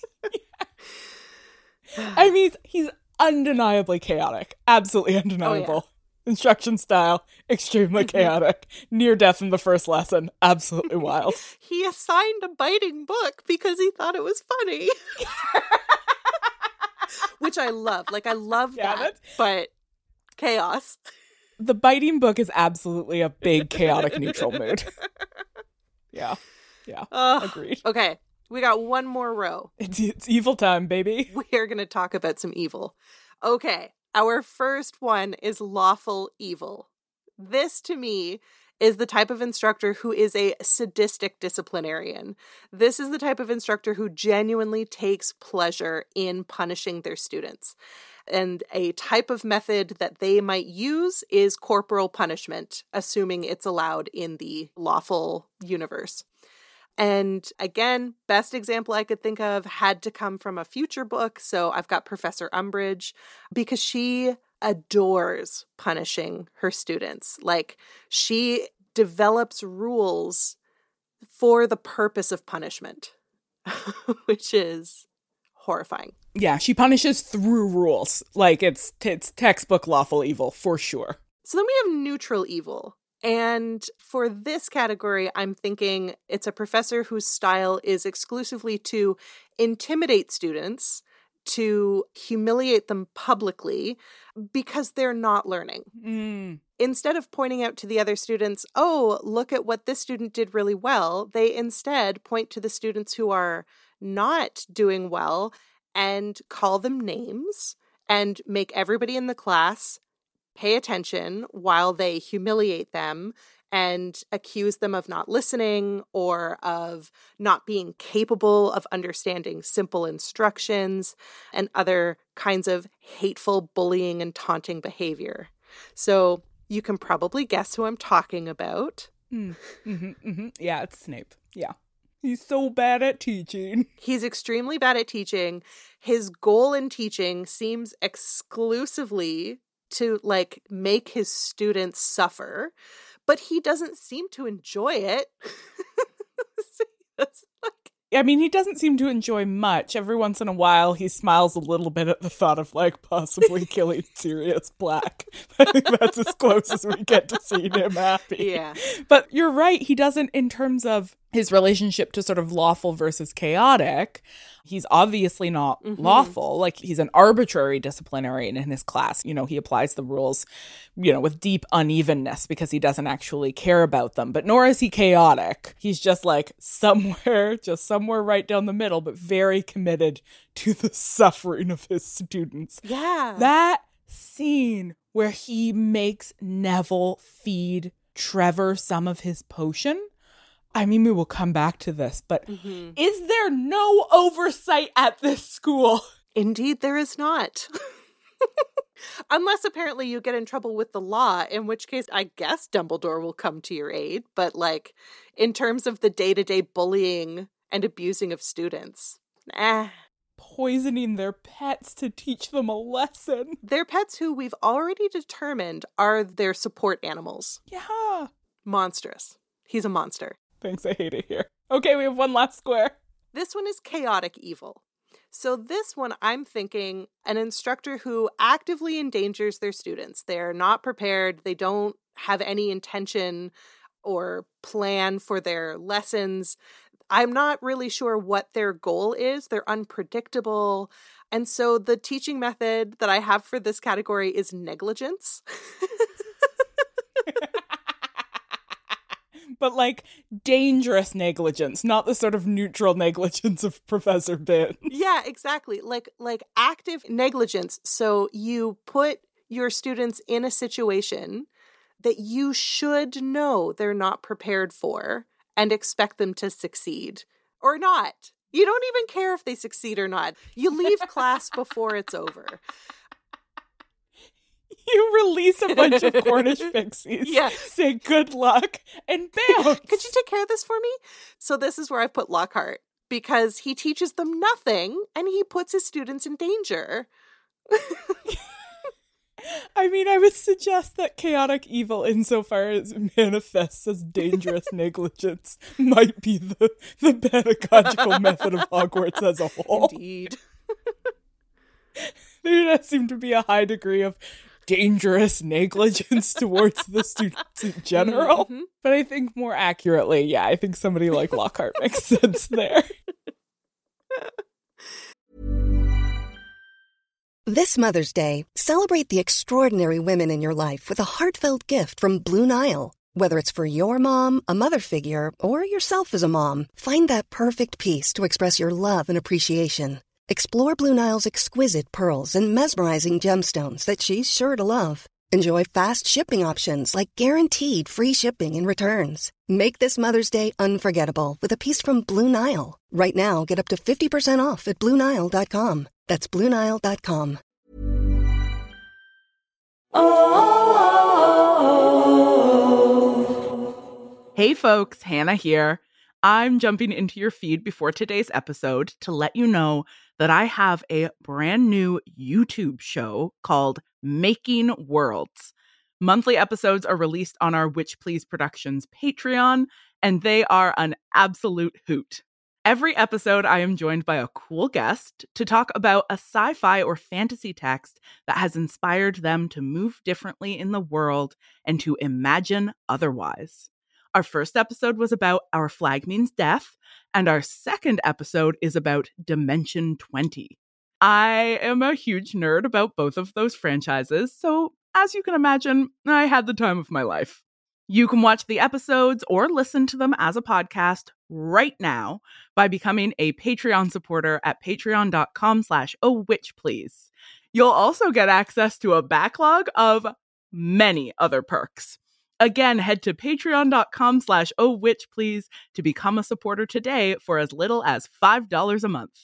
I mean, he's undeniably chaotic. Absolutely undeniable. Oh, yeah. Instruction style, extremely chaotic. Near death in the first lesson. Absolutely wild. He assigned a biting book because he thought it was funny. Which I love. Like, I love that. But chaos. The biting book is absolutely a big chaotic neutral mood. Yeah. Yeah. Agreed. Okay. We got one more row. It's evil time, baby. We are going to talk about some evil. Okay. Our first one is lawful evil. This, to me, is the type of instructor who is a sadistic disciplinarian. This is the type of instructor who genuinely takes pleasure in punishing their students. And a type of method that they might use is corporal punishment, assuming it's allowed in the lawful universe. And again, best example I could think of had to come from a future book. So I've got Professor Umbridge, because she adores punishing her students. Like, she develops rules for the purpose of punishment, which is horrifying. Yeah, she punishes through rules. Like, it's textbook lawful evil, for sure. So then we have neutral evil. And for this category, I'm thinking it's a professor whose style is exclusively to intimidate students, to humiliate them publicly because they're not learning. Instead of pointing out to the other students, oh, look at what this student did really well, they instead point to the students who are not doing well and call them names and make everybody in the class pay attention while they humiliate them and accuse them of not listening or of not being capable of understanding simple instructions and other kinds of hateful bullying and taunting behavior. So you can probably guess who I'm talking about. Yeah, it's Snape. Yeah. He's so bad at teaching. He's extremely bad at teaching. His goal in teaching seems exclusively to make his students suffer, but he doesn't seem to enjoy it. I mean, he doesn't seem to enjoy much. Every once in a while, he smiles a little bit at the thought of, possibly killing Sirius Black. I think that's as close as we get to seeing him happy. Yeah. But you're right, he doesn't, in terms of his relationship to sort of lawful versus chaotic, he's obviously not lawful. He's an arbitrary disciplinarian in his class. He applies the rules, with deep unevenness because he doesn't actually care about them. But nor is he chaotic. He's just somewhere right down the middle, but very committed to the suffering of his students. Yeah. That scene where he makes Neville feed Trevor some of his potion, I mean, we will come back to this, but is there no oversight at this school? Indeed, there is not. Unless apparently you get in trouble with the law, in which case I guess Dumbledore will come to your aid. But in terms of the day-to-day bullying and abusing of students, poisoning their pets to teach them a lesson. Their pets who we've already determined are their support animals. Yeah. Monstrous. He's a monster. Thanks, I hate it here. Okay, we have one last square. This one is chaotic evil. So this one, I'm thinking an instructor who actively endangers their students. They're not prepared. They don't have any intention or plan for their lessons. I'm not really sure what their goal is. They're unpredictable. And so the teaching method that I have for this category is negligence. But dangerous negligence, not the sort of neutral negligence of Professor Binns. Yeah, exactly. Like active negligence. So you put your students in a situation that you should know they're not prepared for and expect them to succeed or not. You don't even care if they succeed or not. You leave class before it's over. You release a bunch of Cornish pixies, say good luck, and bounce. Could you take care of this for me? So this is where I put Lockhart, because he teaches them nothing and he puts his students in danger. I mean, I would suggest that chaotic evil, insofar as it manifests as dangerous negligence, might be the pedagogical method of Hogwarts as a whole. Indeed. There does seem to be a high degree of dangerous negligence towards the students in general. But I think more accurately, I think somebody like Lockhart makes sense there. This Mother's Day, celebrate the extraordinary women in your life with a heartfelt gift from Blue Nile. Whether it's for your mom, a mother figure, or yourself as a mom, find that perfect piece to express your love and appreciation. Explore Blue Nile's exquisite pearls and mesmerizing gemstones that she's sure to love. Enjoy fast shipping options like guaranteed free shipping and returns. Make this Mother's Day unforgettable with a piece from Blue Nile. Right now, get up to 50% off at BlueNile.com. That's BlueNile.com. Hey folks, Hannah here. I'm jumping into your feed before today's episode to let you know that I have a brand new YouTube show called Making Worlds. Monthly episodes are released on our Witch Please Productions Patreon, and they are an absolute hoot. Every episode, I am joined by a cool guest to talk about a sci-fi or fantasy text that has inspired them to move differently in the world and to imagine otherwise. Our first episode was about Our Flag Means Death, and our second episode is about Dimension 20. I am a huge nerd about both of those franchises, so as you can imagine, I had the time of my life. You can watch the episodes or listen to them as a podcast right now by becoming a Patreon supporter at patreon.com/ohwitchplease. You'll also get access to a backlog of many other perks. Again, head to patreon.com/ohwitchplease to become a supporter today for as little as $5 a month.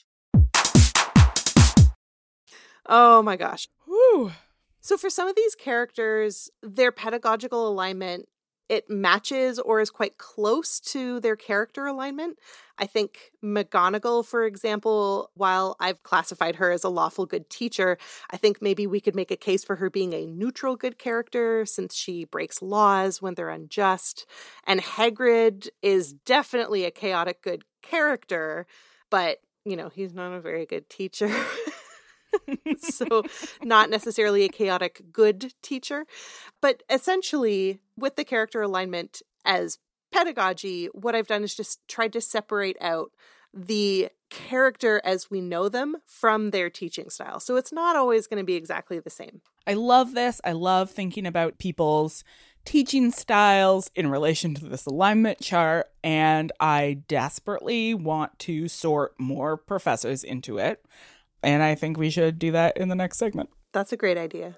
Oh my gosh. Whew. So for some of these characters, their pedagogical alignment, it matches or is quite close to their character alignment. I think McGonagall, for example, while I've classified her as a lawful good teacher, I think maybe we could make a case for her being a neutral good character since she breaks laws when they're unjust. And Hagrid is definitely a chaotic good character, but, you know, he's not a very good teacher. So not necessarily a chaotic good teacher. But essentially, with the character alignment as pedagogy, what I've done is just tried to separate out the character as we know them from their teaching style. So it's not always going to be exactly the same. I love this. I love thinking about people's teaching styles in relation to this alignment chart, and I desperately want to sort more professors into it. And I think we should do that in the next segment. That's a great idea.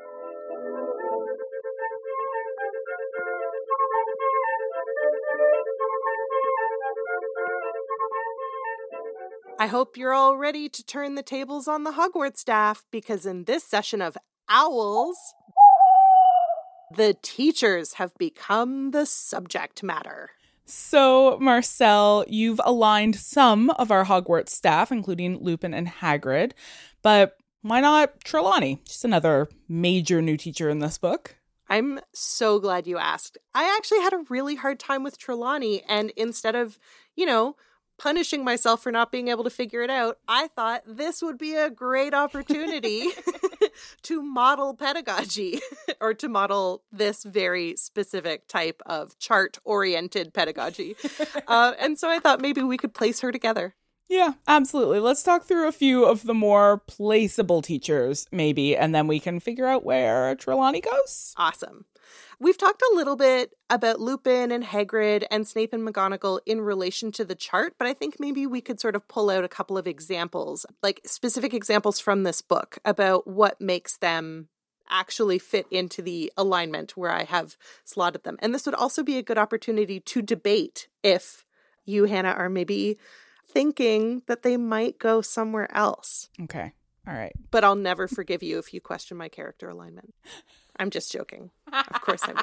I hope you're all ready to turn the tables on the Hogwarts staff, because in this session of Owls, the teachers have become the subject matter. So, Marcelle, you've aligned some of our Hogwarts staff, including Lupin and Hagrid, but why not Trelawney? She's another major new teacher in this book. I'm so glad you asked. I actually had a really hard time with Trelawney, and instead of, punishing myself for not being able to figure it out, I thought this would be a great opportunity to model pedagogy, or to model this very specific type of chart-oriented pedagogy. And so I thought maybe we could place her together. Yeah, absolutely. Let's talk through a few of the more placeable teachers, maybe, and then we can figure out where Trelawney goes. Awesome. We've talked a little bit about Lupin and Hagrid and Snape and McGonagall in relation to the chart, but I think maybe we could sort of pull out a couple of examples, like specific examples from this book about what makes them actually fit into the alignment where I have slotted them. And this would also be a good opportunity to debate if you, Hannah, are maybe thinking that they might go somewhere else. Okay. All right. But I'll never forgive you if you question my character alignment. I'm just joking. Of course I will.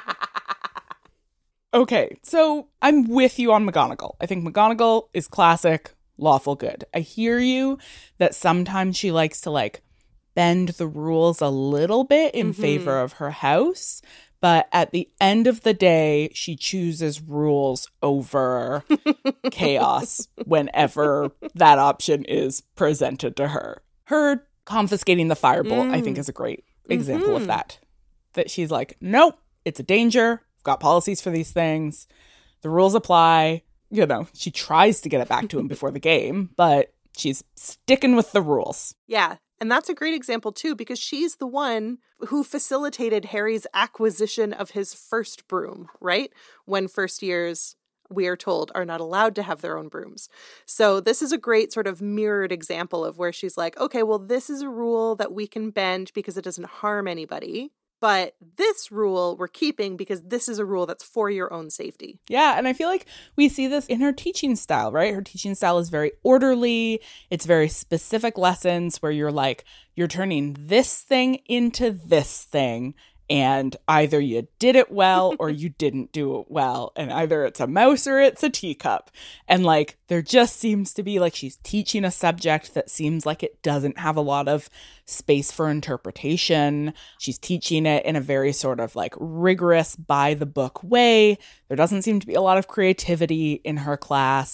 Okay, so I'm with you on McGonagall. I think McGonagall is classic, lawful good. I hear you that sometimes she likes to, bend the rules a little bit in favor of her house. But at the end of the day, she chooses rules over chaos whenever that option is presented to her. Her confiscating the firebolt, I think, is a great example of that. That she's like, nope, it's a danger. I've got policies for these things. The rules apply. She tries to get it back to him before the game, but she's sticking with the rules. Yeah. And that's a great example, too, because she's the one who facilitated Harry's acquisition of his first broom, right? When first years, we are told, are not allowed to have their own brooms. So this is a great sort of mirrored example of where she's like, okay, well, this is a rule that we can bend because it doesn't harm anybody. But this rule we're keeping because this is a rule that's for your own safety. Yeah, and I feel like we see this in her teaching style, right? Her teaching style is very orderly. It's very specific lessons where you're turning this thing into this thing. And either you did it well or you didn't do it well. And either it's a mouse or it's a teacup. And there just seems to be she's teaching a subject that seems like it doesn't have a lot of space for interpretation. She's teaching it in a very sort of rigorous by the book way. There doesn't seem to be a lot of creativity in her class.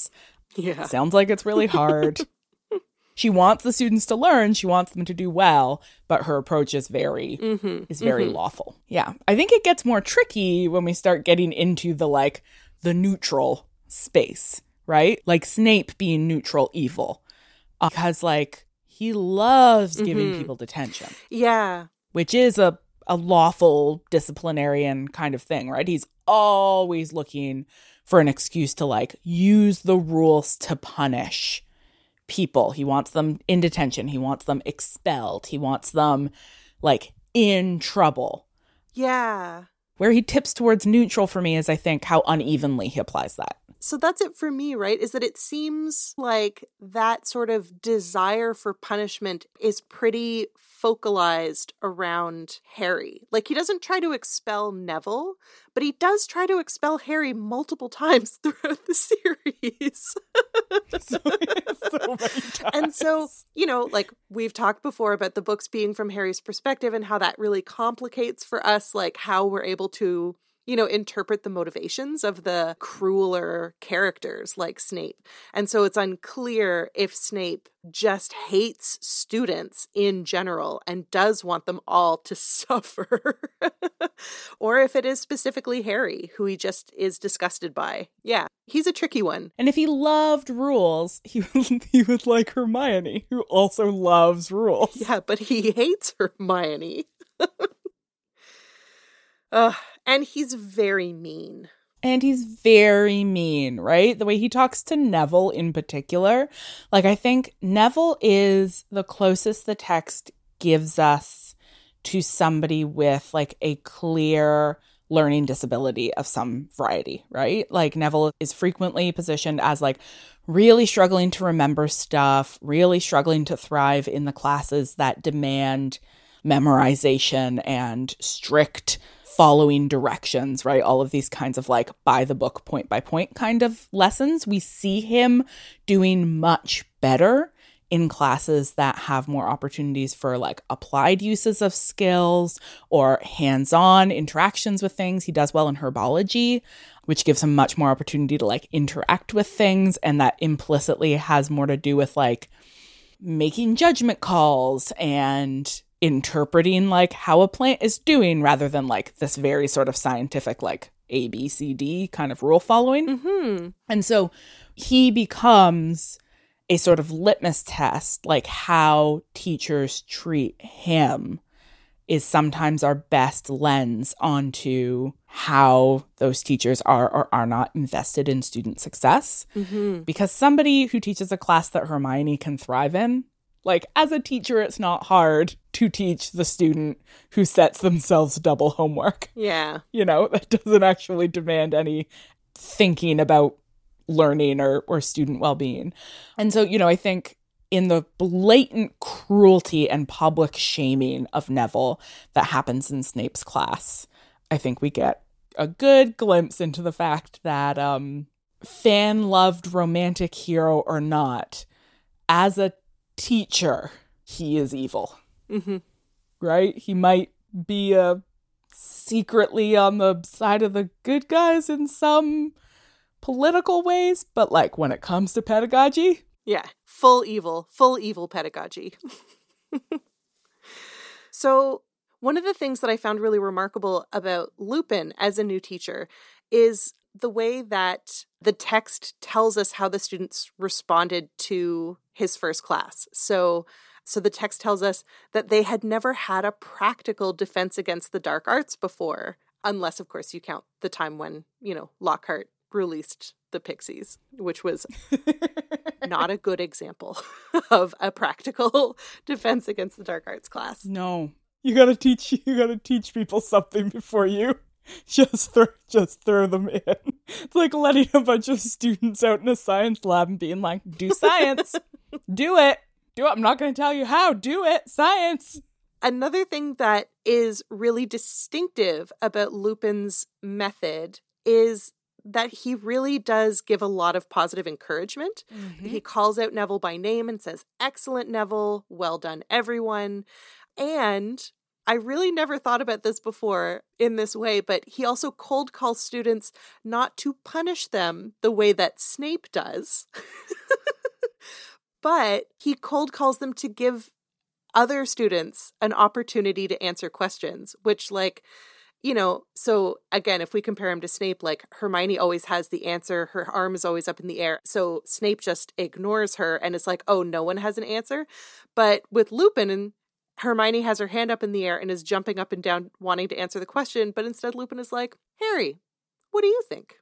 Yeah. Sounds like it's really hard. She wants the students to learn. She wants them to do well, but her approach is very lawful. Yeah. I think it gets more tricky when we start getting into the neutral space, right? Like Snape being neutral evil. Because he loves giving people detention. Yeah. Which is a lawful disciplinarian kind of thing, right? He's always looking for an excuse to use the rules to punish people. He wants them in detention. He wants them expelled. He wants them in trouble. Yeah. Where he tips towards neutral for me is, I think, how unevenly he applies that. So that's it for me, right? Is that it seems like that sort of desire for punishment is pretty focalized around Harry. He doesn't try to expel Neville, but he does try to expel Harry multiple times throughout the series. so many times. And so, we've talked before about the books being from Harry's perspective and how that really complicates for us, how we're able to interpret the motivations of the crueler characters like Snape. And so it's unclear if Snape just hates students in general and does want them all to suffer, or if it is specifically Harry, who he just is disgusted by. Yeah, he's a tricky one. And if he loved rules, he would like Hermione, who also loves rules. Yeah, but he hates Hermione. And he's very mean. And he's very mean, right? The way he talks to Neville in particular. I think Neville is the closest the text gives us to somebody with a clear learning disability of some variety, right? Neville is frequently positioned as really struggling to remember stuff, really struggling to thrive in the classes that demand memorization and strict following directions, right? All of these kinds of by the book, point by point kind of lessons. We see him doing much better in classes that have more opportunities for applied uses of skills or hands-on interactions with things. He does well in herbology, which gives him much more opportunity to interact with things. And that implicitly has more to do with making judgment calls and interpreting how a plant is doing rather than this very sort of scientific A, B, C, D kind of rule following. Mm-hmm. And so he becomes a sort of litmus test, how teachers treat him is sometimes our best lens onto how those teachers are or are not invested in student success. Mm-hmm. Because somebody who teaches a class that Hermione can thrive in, as a teacher, it's not hard to teach the student who sets themselves double homework. Yeah. That doesn't actually demand any thinking about learning or student well-being. And so, I think in the blatant cruelty and public shaming of Neville that happens in Snape's class, I think we get a good glimpse into the fact that fan-loved romantic hero or not, as a teacher, he is evil. Mm-hmm. Right? He might be secretly on the side of the good guys in some political ways, but when it comes to pedagogy, yeah, full evil pedagogy. So one of the things that I found really remarkable about Lupin as a new teacher is the way that the text tells us how the students responded to his first class. So the text tells us that they had never had a practical defense against the dark arts before, unless, of course, you count the time when, Lockhart released the Pixies, which was not a good example of a practical defense against the dark arts class. No. You gotta teach people something before you just throw them in. It's like letting a bunch of students out in a science lab and being like, do science. Do it. I'm not going to tell you how. Do it. Science. Another thing that is really distinctive about Lupin's method is that he really does give a lot of positive encouragement. Mm-hmm. He calls out Neville by name and says, "Excellent, Neville. Well done, everyone." And I really never thought about this before in this way, but he also cold calls students not to punish them the way that Snape does. But he cold calls them to give other students an opportunity to answer questions, which, like, you know, so again, if we compare him to Snape, like, Hermione always has the answer. Her arm is always up in the air. So Snape just ignores her and it's like, oh, no one has an answer. But with Lupin, Hermione has her hand up in the air and is jumping up and down wanting to answer the question. But instead Lupin is like, Harry, what do you think?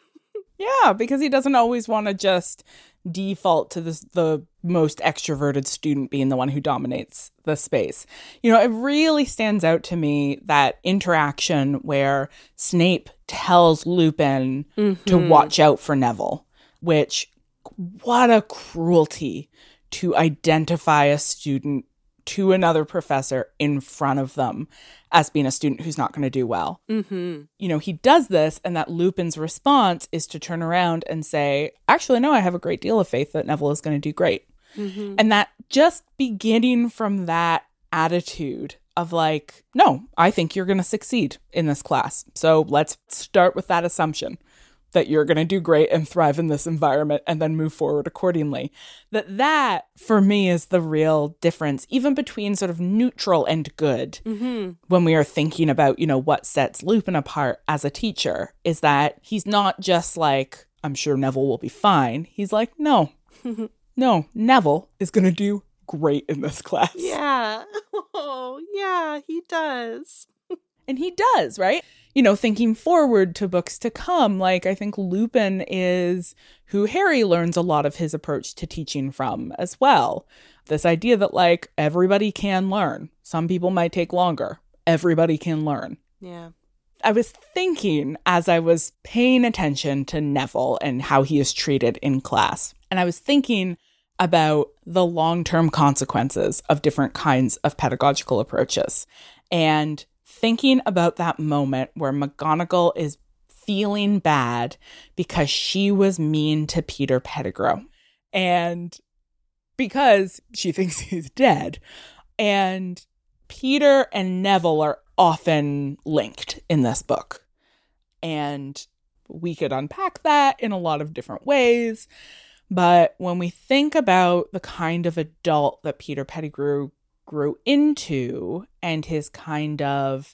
Yeah, because he doesn't always want to just default to the most extroverted student being the one who dominates the space. You know, it really stands out to me, that interaction where Snape tells Lupin to watch out for Neville, which, what a cruelty to identify a student to another professor in front of them as being a student who's not going to do well. You know, he does this, and that Lupin's response is to turn around and say, actually, no, I have a great deal of faith that Neville is going to do great. And that just beginning from that attitude of like, no, I think you're going to succeed in this class. So let's start with that assumption that you're going to do great and thrive in this environment, and then move forward accordingly. That for me is the real difference, even between sort of neutral and good. When we are thinking about, you know, what sets Lupin apart as a teacher, is that he's not just like, I'm sure Neville will be fine. He's like, no, Neville is going to do great in this class. Yeah. Oh, yeah, he does. And he does, right? You know, thinking forward to books to come, like, I think Lupin is who Harry learns a lot of his approach to teaching from as well. This idea that, like, everybody can learn. Some people might take longer. Everybody can learn. Yeah. I was thinking as I was paying attention to Neville and how he is treated in class, and I was thinking about the long-term consequences of different kinds of pedagogical approaches, and thinking about that moment where McGonagall is feeling bad because she was mean to Peter Pettigrew, and because she thinks he's dead. And Peter and Neville are often linked in this book, and we could unpack that in a lot of different ways. But when we think about the kind of adult that Peter Pettigrew grew into, and his kind of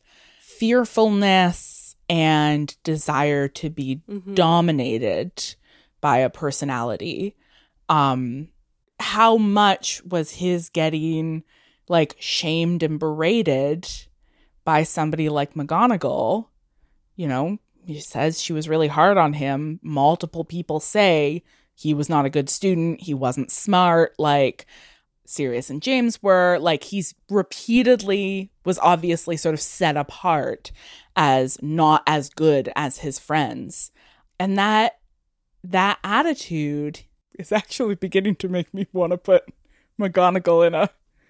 fearfulness and desire to be dominated by a personality, how much was his getting, like, shamed and berated by somebody like McGonagall? You know, he says she was really hard on him. Multiple people say he was not a good student. He wasn't smart. Like, Sirius and James were. Like, he's repeatedly was obviously sort of set apart as not as good as his friends. And that attitude is actually beginning to make me want to put McGonagall in a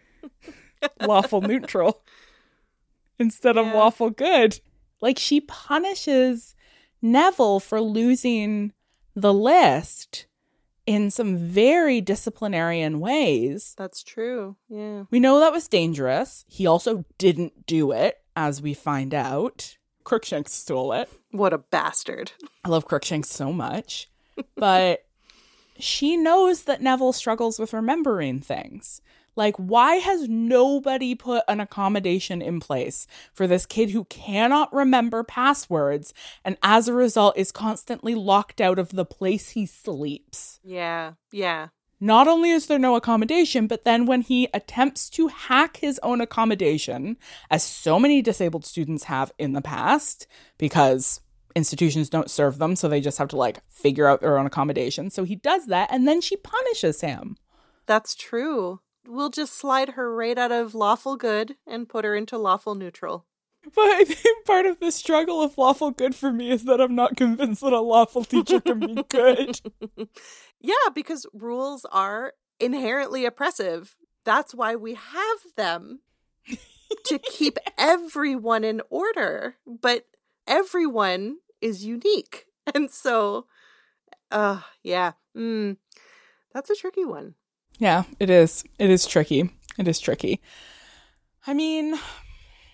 lawful neutral instead of lawful good. Like, she punishes Neville for losing the list in some very disciplinarian ways. That's true. Yeah. We know that was dangerous. He also didn't do it, as we find out. Crookshanks stole it. What a bastard. I love Crookshanks so much. But she knows that Neville struggles with remembering things. Like, why has nobody put an accommodation in place for this kid who cannot remember passwords and as a result is constantly locked out of the place he sleeps? Yeah, yeah. Not only is there no accommodation, but then when he attempts to hack his own accommodation, as so many disabled students have in the past, because institutions don't serve them, so they just have to, like, figure out their own accommodation. So he does that, and then she punishes him. That's true. We'll just slide her right out of lawful good and put her into lawful neutral. But I think part of the struggle of lawful good for me is that I'm not convinced that a lawful teacher can be good. Yeah, because rules are inherently oppressive. That's why we have them, to keep everyone in order. But everyone is unique. And so, yeah, that's a tricky one. Yeah, it is. It is tricky. It is tricky. I mean,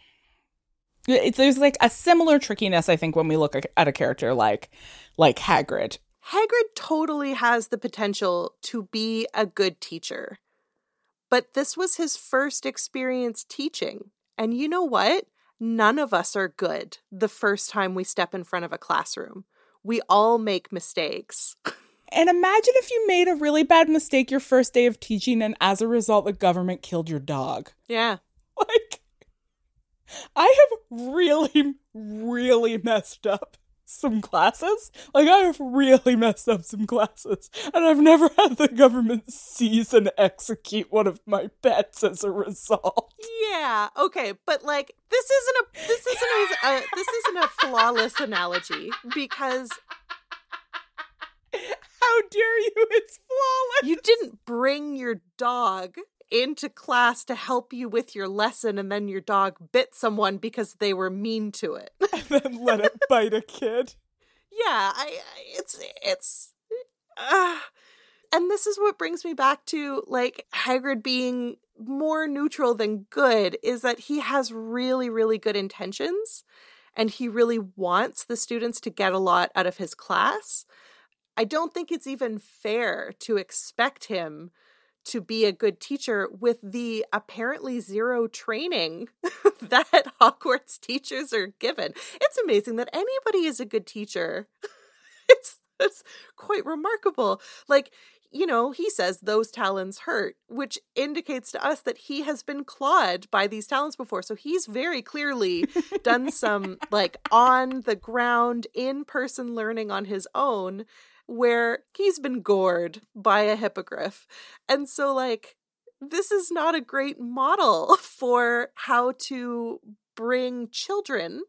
There's like a similar trickiness, I think, when we look at a character like Hagrid. Hagrid totally has the potential to be a good teacher. But this was his first experience teaching. And you know what? None of us are good the first time we step in front of a classroom. We all make mistakes. And imagine if you made a really bad mistake your first day of teaching and as a result the government killed your dog. Yeah. Like, I have really, really messed up some classes. Like, I have really messed up some classes. And I've never had the government seize and execute one of my pets as a result. Yeah, okay, but like this isn't a flawless analogy because how dare you? It's flawless. You didn't bring your dog into class to help you with your lesson and then your dog bit someone because they were mean to it. And then let it bite a kid. Yeah, and this is what brings me back to like Hagrid being more neutral than good, is that he has really, really good intentions and he really wants the students to get a lot out of his class. I don't think it's even fair to expect him to be a good teacher with the apparently zero training that Hogwarts teachers are given. It's amazing that anybody is a good teacher. It's quite remarkable. Like, you know, he says those talons hurt, which indicates to us that he has been clawed by these talons before. So he's very clearly done some like on the ground, in-person learning on his own, where he's been gored by a hippogriff. And so, like, this is not a great model for how to bring children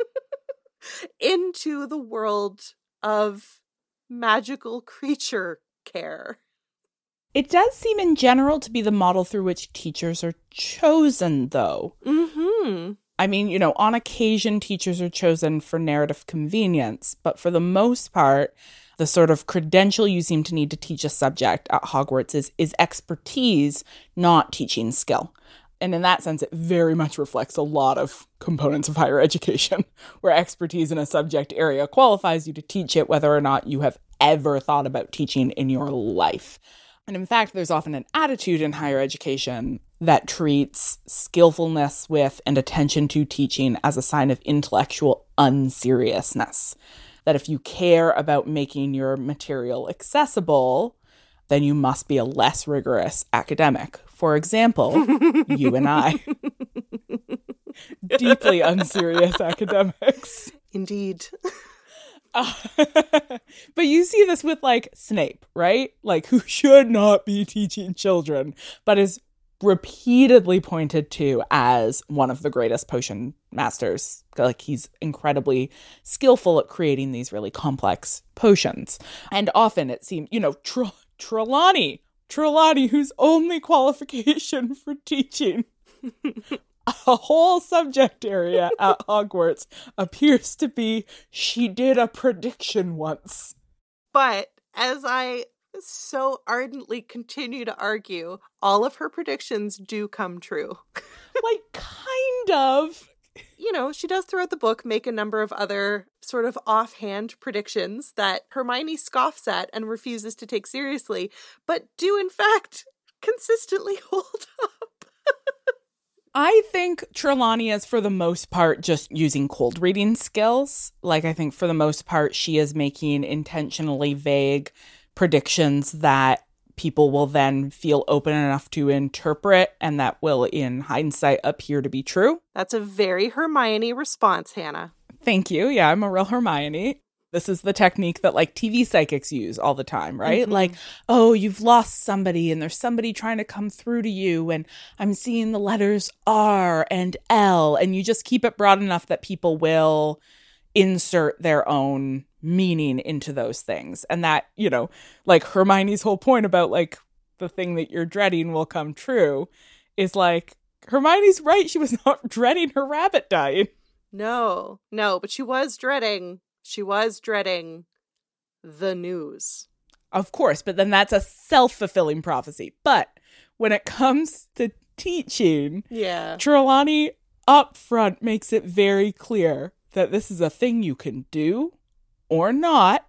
into the world of magical creature care. It does seem in general to be the model through which teachers are chosen, though. Mm-hmm. I mean, you know, on occasion, teachers are chosen for narrative convenience, but for the most part, the sort of credential you seem to need to teach a subject at Hogwarts is expertise, not teaching skill. And in that sense, it very much reflects a lot of components of higher education, where expertise in a subject area qualifies you to teach it, whether or not you have ever thought about teaching in your life. And in fact, there's often an attitude in higher education that treats skillfulness with and attention to teaching as a sign of intellectual unseriousness. That if you care about making your material accessible, then you must be a less rigorous academic. For example, you and I. Deeply unserious academics. Indeed. But you see this with, like, Snape, right? Like, who should not be teaching children, but is repeatedly pointed to as one of the greatest potion masters. Like, he's incredibly skillful at creating these really complex potions. And often it seems, you know, Trelawney, whose only qualification for teaching a whole subject area at Hogwarts appears to be she did a prediction once. But as I so ardently continue to argue, all of her predictions do come true. Like, kind of. You know, she does throughout the book make a number of other sort of offhand predictions that Hermione scoffs at and refuses to take seriously, but do in fact consistently hold up. I think Trelawney is, for the most part, just using cold reading skills. Like, I think for the most part, she is making intentionally vague predictions that people will then feel open enough to interpret and that will, in hindsight, appear to be true. That's a very Hermione response, Hannah. Thank you. Yeah, I'm a real Hermione. This is the technique that, like, TV psychics use all the time, right? Mm-hmm. Like, oh, you've lost somebody and there's somebody trying to come through to you and I'm seeing the letters R and L, and you just keep it broad enough that people will insert their own meaning into those things. And that, you know, like Hermione's whole point about, like, the thing that you're dreading will come true is, like, Hermione's right. She was not dreading her rabbit dying. No, but she was dreading the news. Of course, but then that's a self-fulfilling prophecy. But when it comes to teaching, yeah, Trelawney up front makes it very clear that this is a thing you can do or not,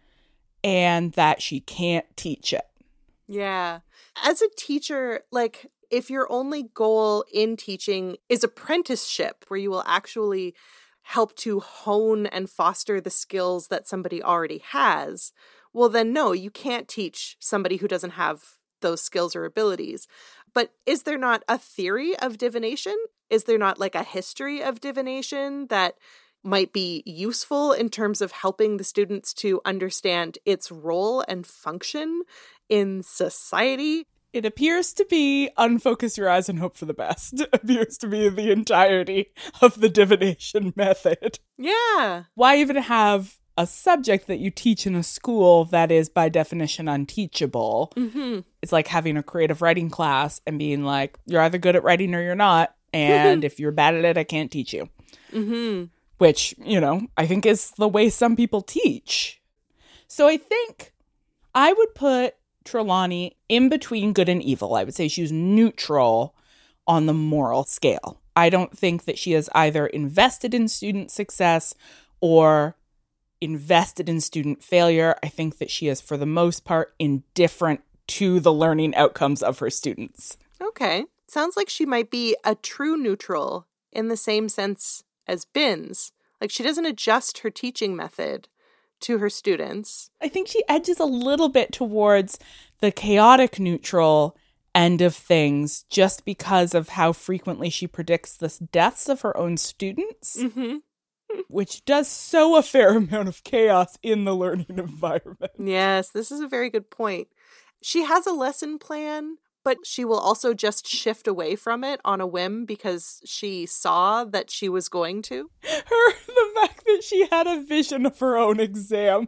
and that she can't teach it. Yeah. As a teacher, like, if your only goal in teaching is apprenticeship, where you will actually help to hone and foster the skills that somebody already has, well, then no, you can't teach somebody who doesn't have those skills or abilities. But is there not a theory of divination? Is there not like a history of divination that might be useful in terms of helping the students to understand its role and function in society? It appears to be unfocus your eyes and hope for the best. It appears to be the entirety of the divination method. Yeah. Why even have a subject that you teach in a school that is by definition unteachable? Mm-hmm. It's like having a creative writing class and being like, you're either good at writing or you're not. And if you're bad at it, I can't teach you. Mm-hmm. Which, you know, I think is the way some people teach. So I think I would put Trelawney in between good and evil. I would say she's neutral on the moral scale. I don't think that she is either invested in student success or invested in student failure. I think that she is, for the most part, indifferent to the learning outcomes of her students. Okay. Sounds like she might be a true neutral in the same sense as Binns. Like, she doesn't adjust her teaching method to her students. I think she edges a little bit towards the chaotic neutral end of things just because of how frequently she predicts the deaths of her own students, which does sow a fair amount of chaos in the learning environment. Yes, this is a very good point. She has a lesson plan, but she will also just shift away from it on a whim because she saw that she was going to. The fact that she had a vision of her own exam.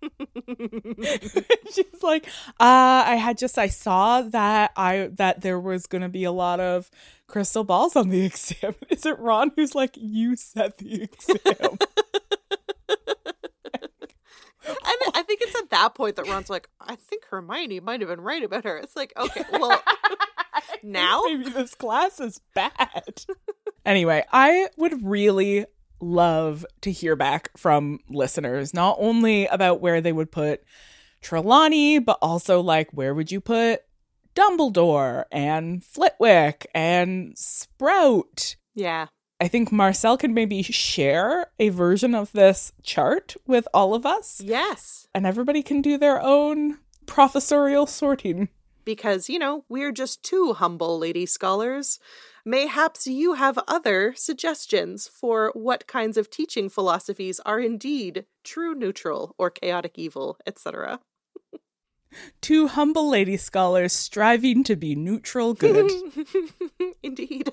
She's like, I saw that there was going to be a lot of crystal balls on the exam. Is it Ron who's like, you set the exam? And I think it's at that point that Ron's like, I think Hermione might have been right about her. It's like, okay, well, now? Maybe this class is bad. Anyway, I would really love to hear back from listeners, not only about where they would put Trelawney, but also like, where would you put Dumbledore and Flitwick and Sprout? Yeah. I think Marcel can maybe share a version of this chart with all of us. Yes. And everybody can do their own professorial sorting. Because, you know, we're just two humble lady scholars. Mayhaps you have other suggestions for what kinds of teaching philosophies are indeed true neutral or chaotic evil, etc. Two humble lady scholars striving to be neutral good. Indeed.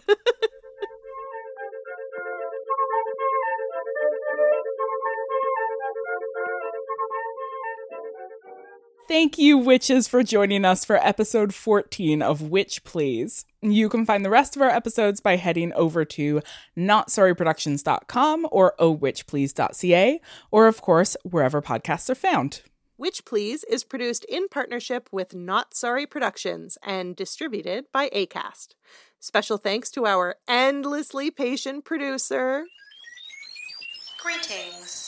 Thank you, witches, for joining us for episode 14 of Witch Please. You can find the rest of our episodes by heading over to notsorryproductions.com or ohwitchplease.ca, or of course, wherever podcasts are found. Witch Please is produced in partnership with Not Sorry Productions and distributed by Acast. Special thanks to our endlessly patient producer. Greetings.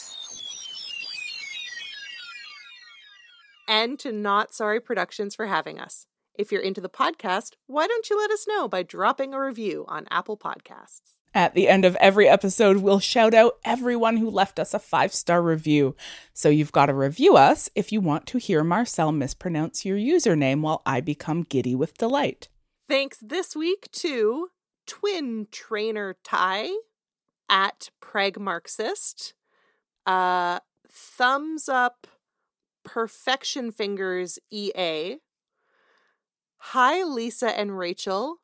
And to Not Sorry Productions for having us. If you're into the podcast, why don't you let us know by dropping a review on Apple Podcasts? At the end of every episode, we'll shout out everyone who left us a 5-star review. So you've got to review us if you want to hear Marcel mispronounce your username while I become giddy with delight. Thanks this week to Twin Trainer Ty at Preg Marxist, Thumbs Up Perfection Fingers EA, Hi Lisa and Rachel.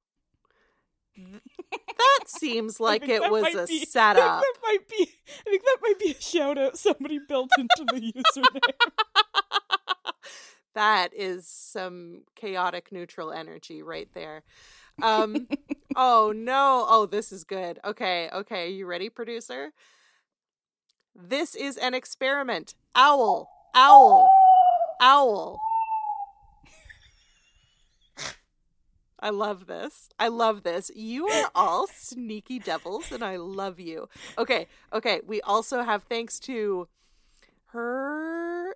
That seems like it was a setup. I think that might be a shout out somebody built into the username. That is some chaotic neutral energy right there. Oh no. Oh, this is good. Okay. You ready, producer? This is an experiment. Owl. I love this. I love this. You are all sneaky devils, and I love you. Okay. We also have thanks to her.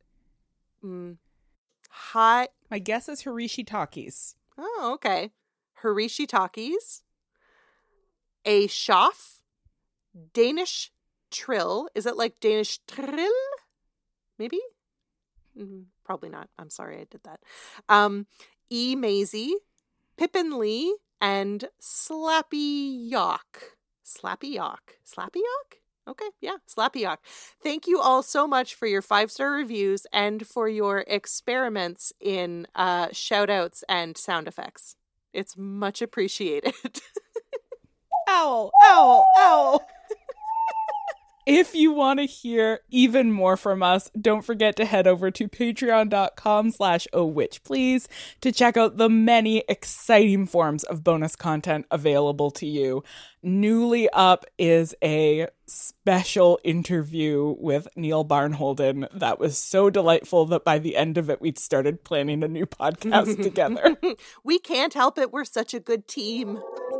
Hi. My guess is Harishi Takis. Oh, okay. Harishi Takis. A Schaff. Danish Trill. Is it like Danish Trill? Maybe? Probably not. I'm sorry I did that. E. Maisie. Pippin Lee. And Slappy Yock. Slappy Yock? Okay, yeah, Slappy Yock. Thank you all so much for your 5-star reviews and for your experiments in shout-outs and sound effects. It's much appreciated. Owl, owl, owl. If you want to hear even more from us, don't forget to head over to patreon.com/ohwitchplease to check out the many exciting forms of bonus content available to you. Newly up is a special interview with Neil Barnholden that was so delightful that by the end of it, we'd started planning a new podcast together. We can't help it. We're such a good team.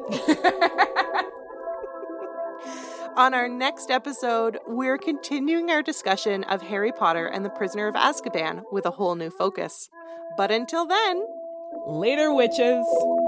On our next episode, we're continuing our discussion of Harry Potter and the Prisoner of Azkaban with a whole new focus. But until then, later, witches!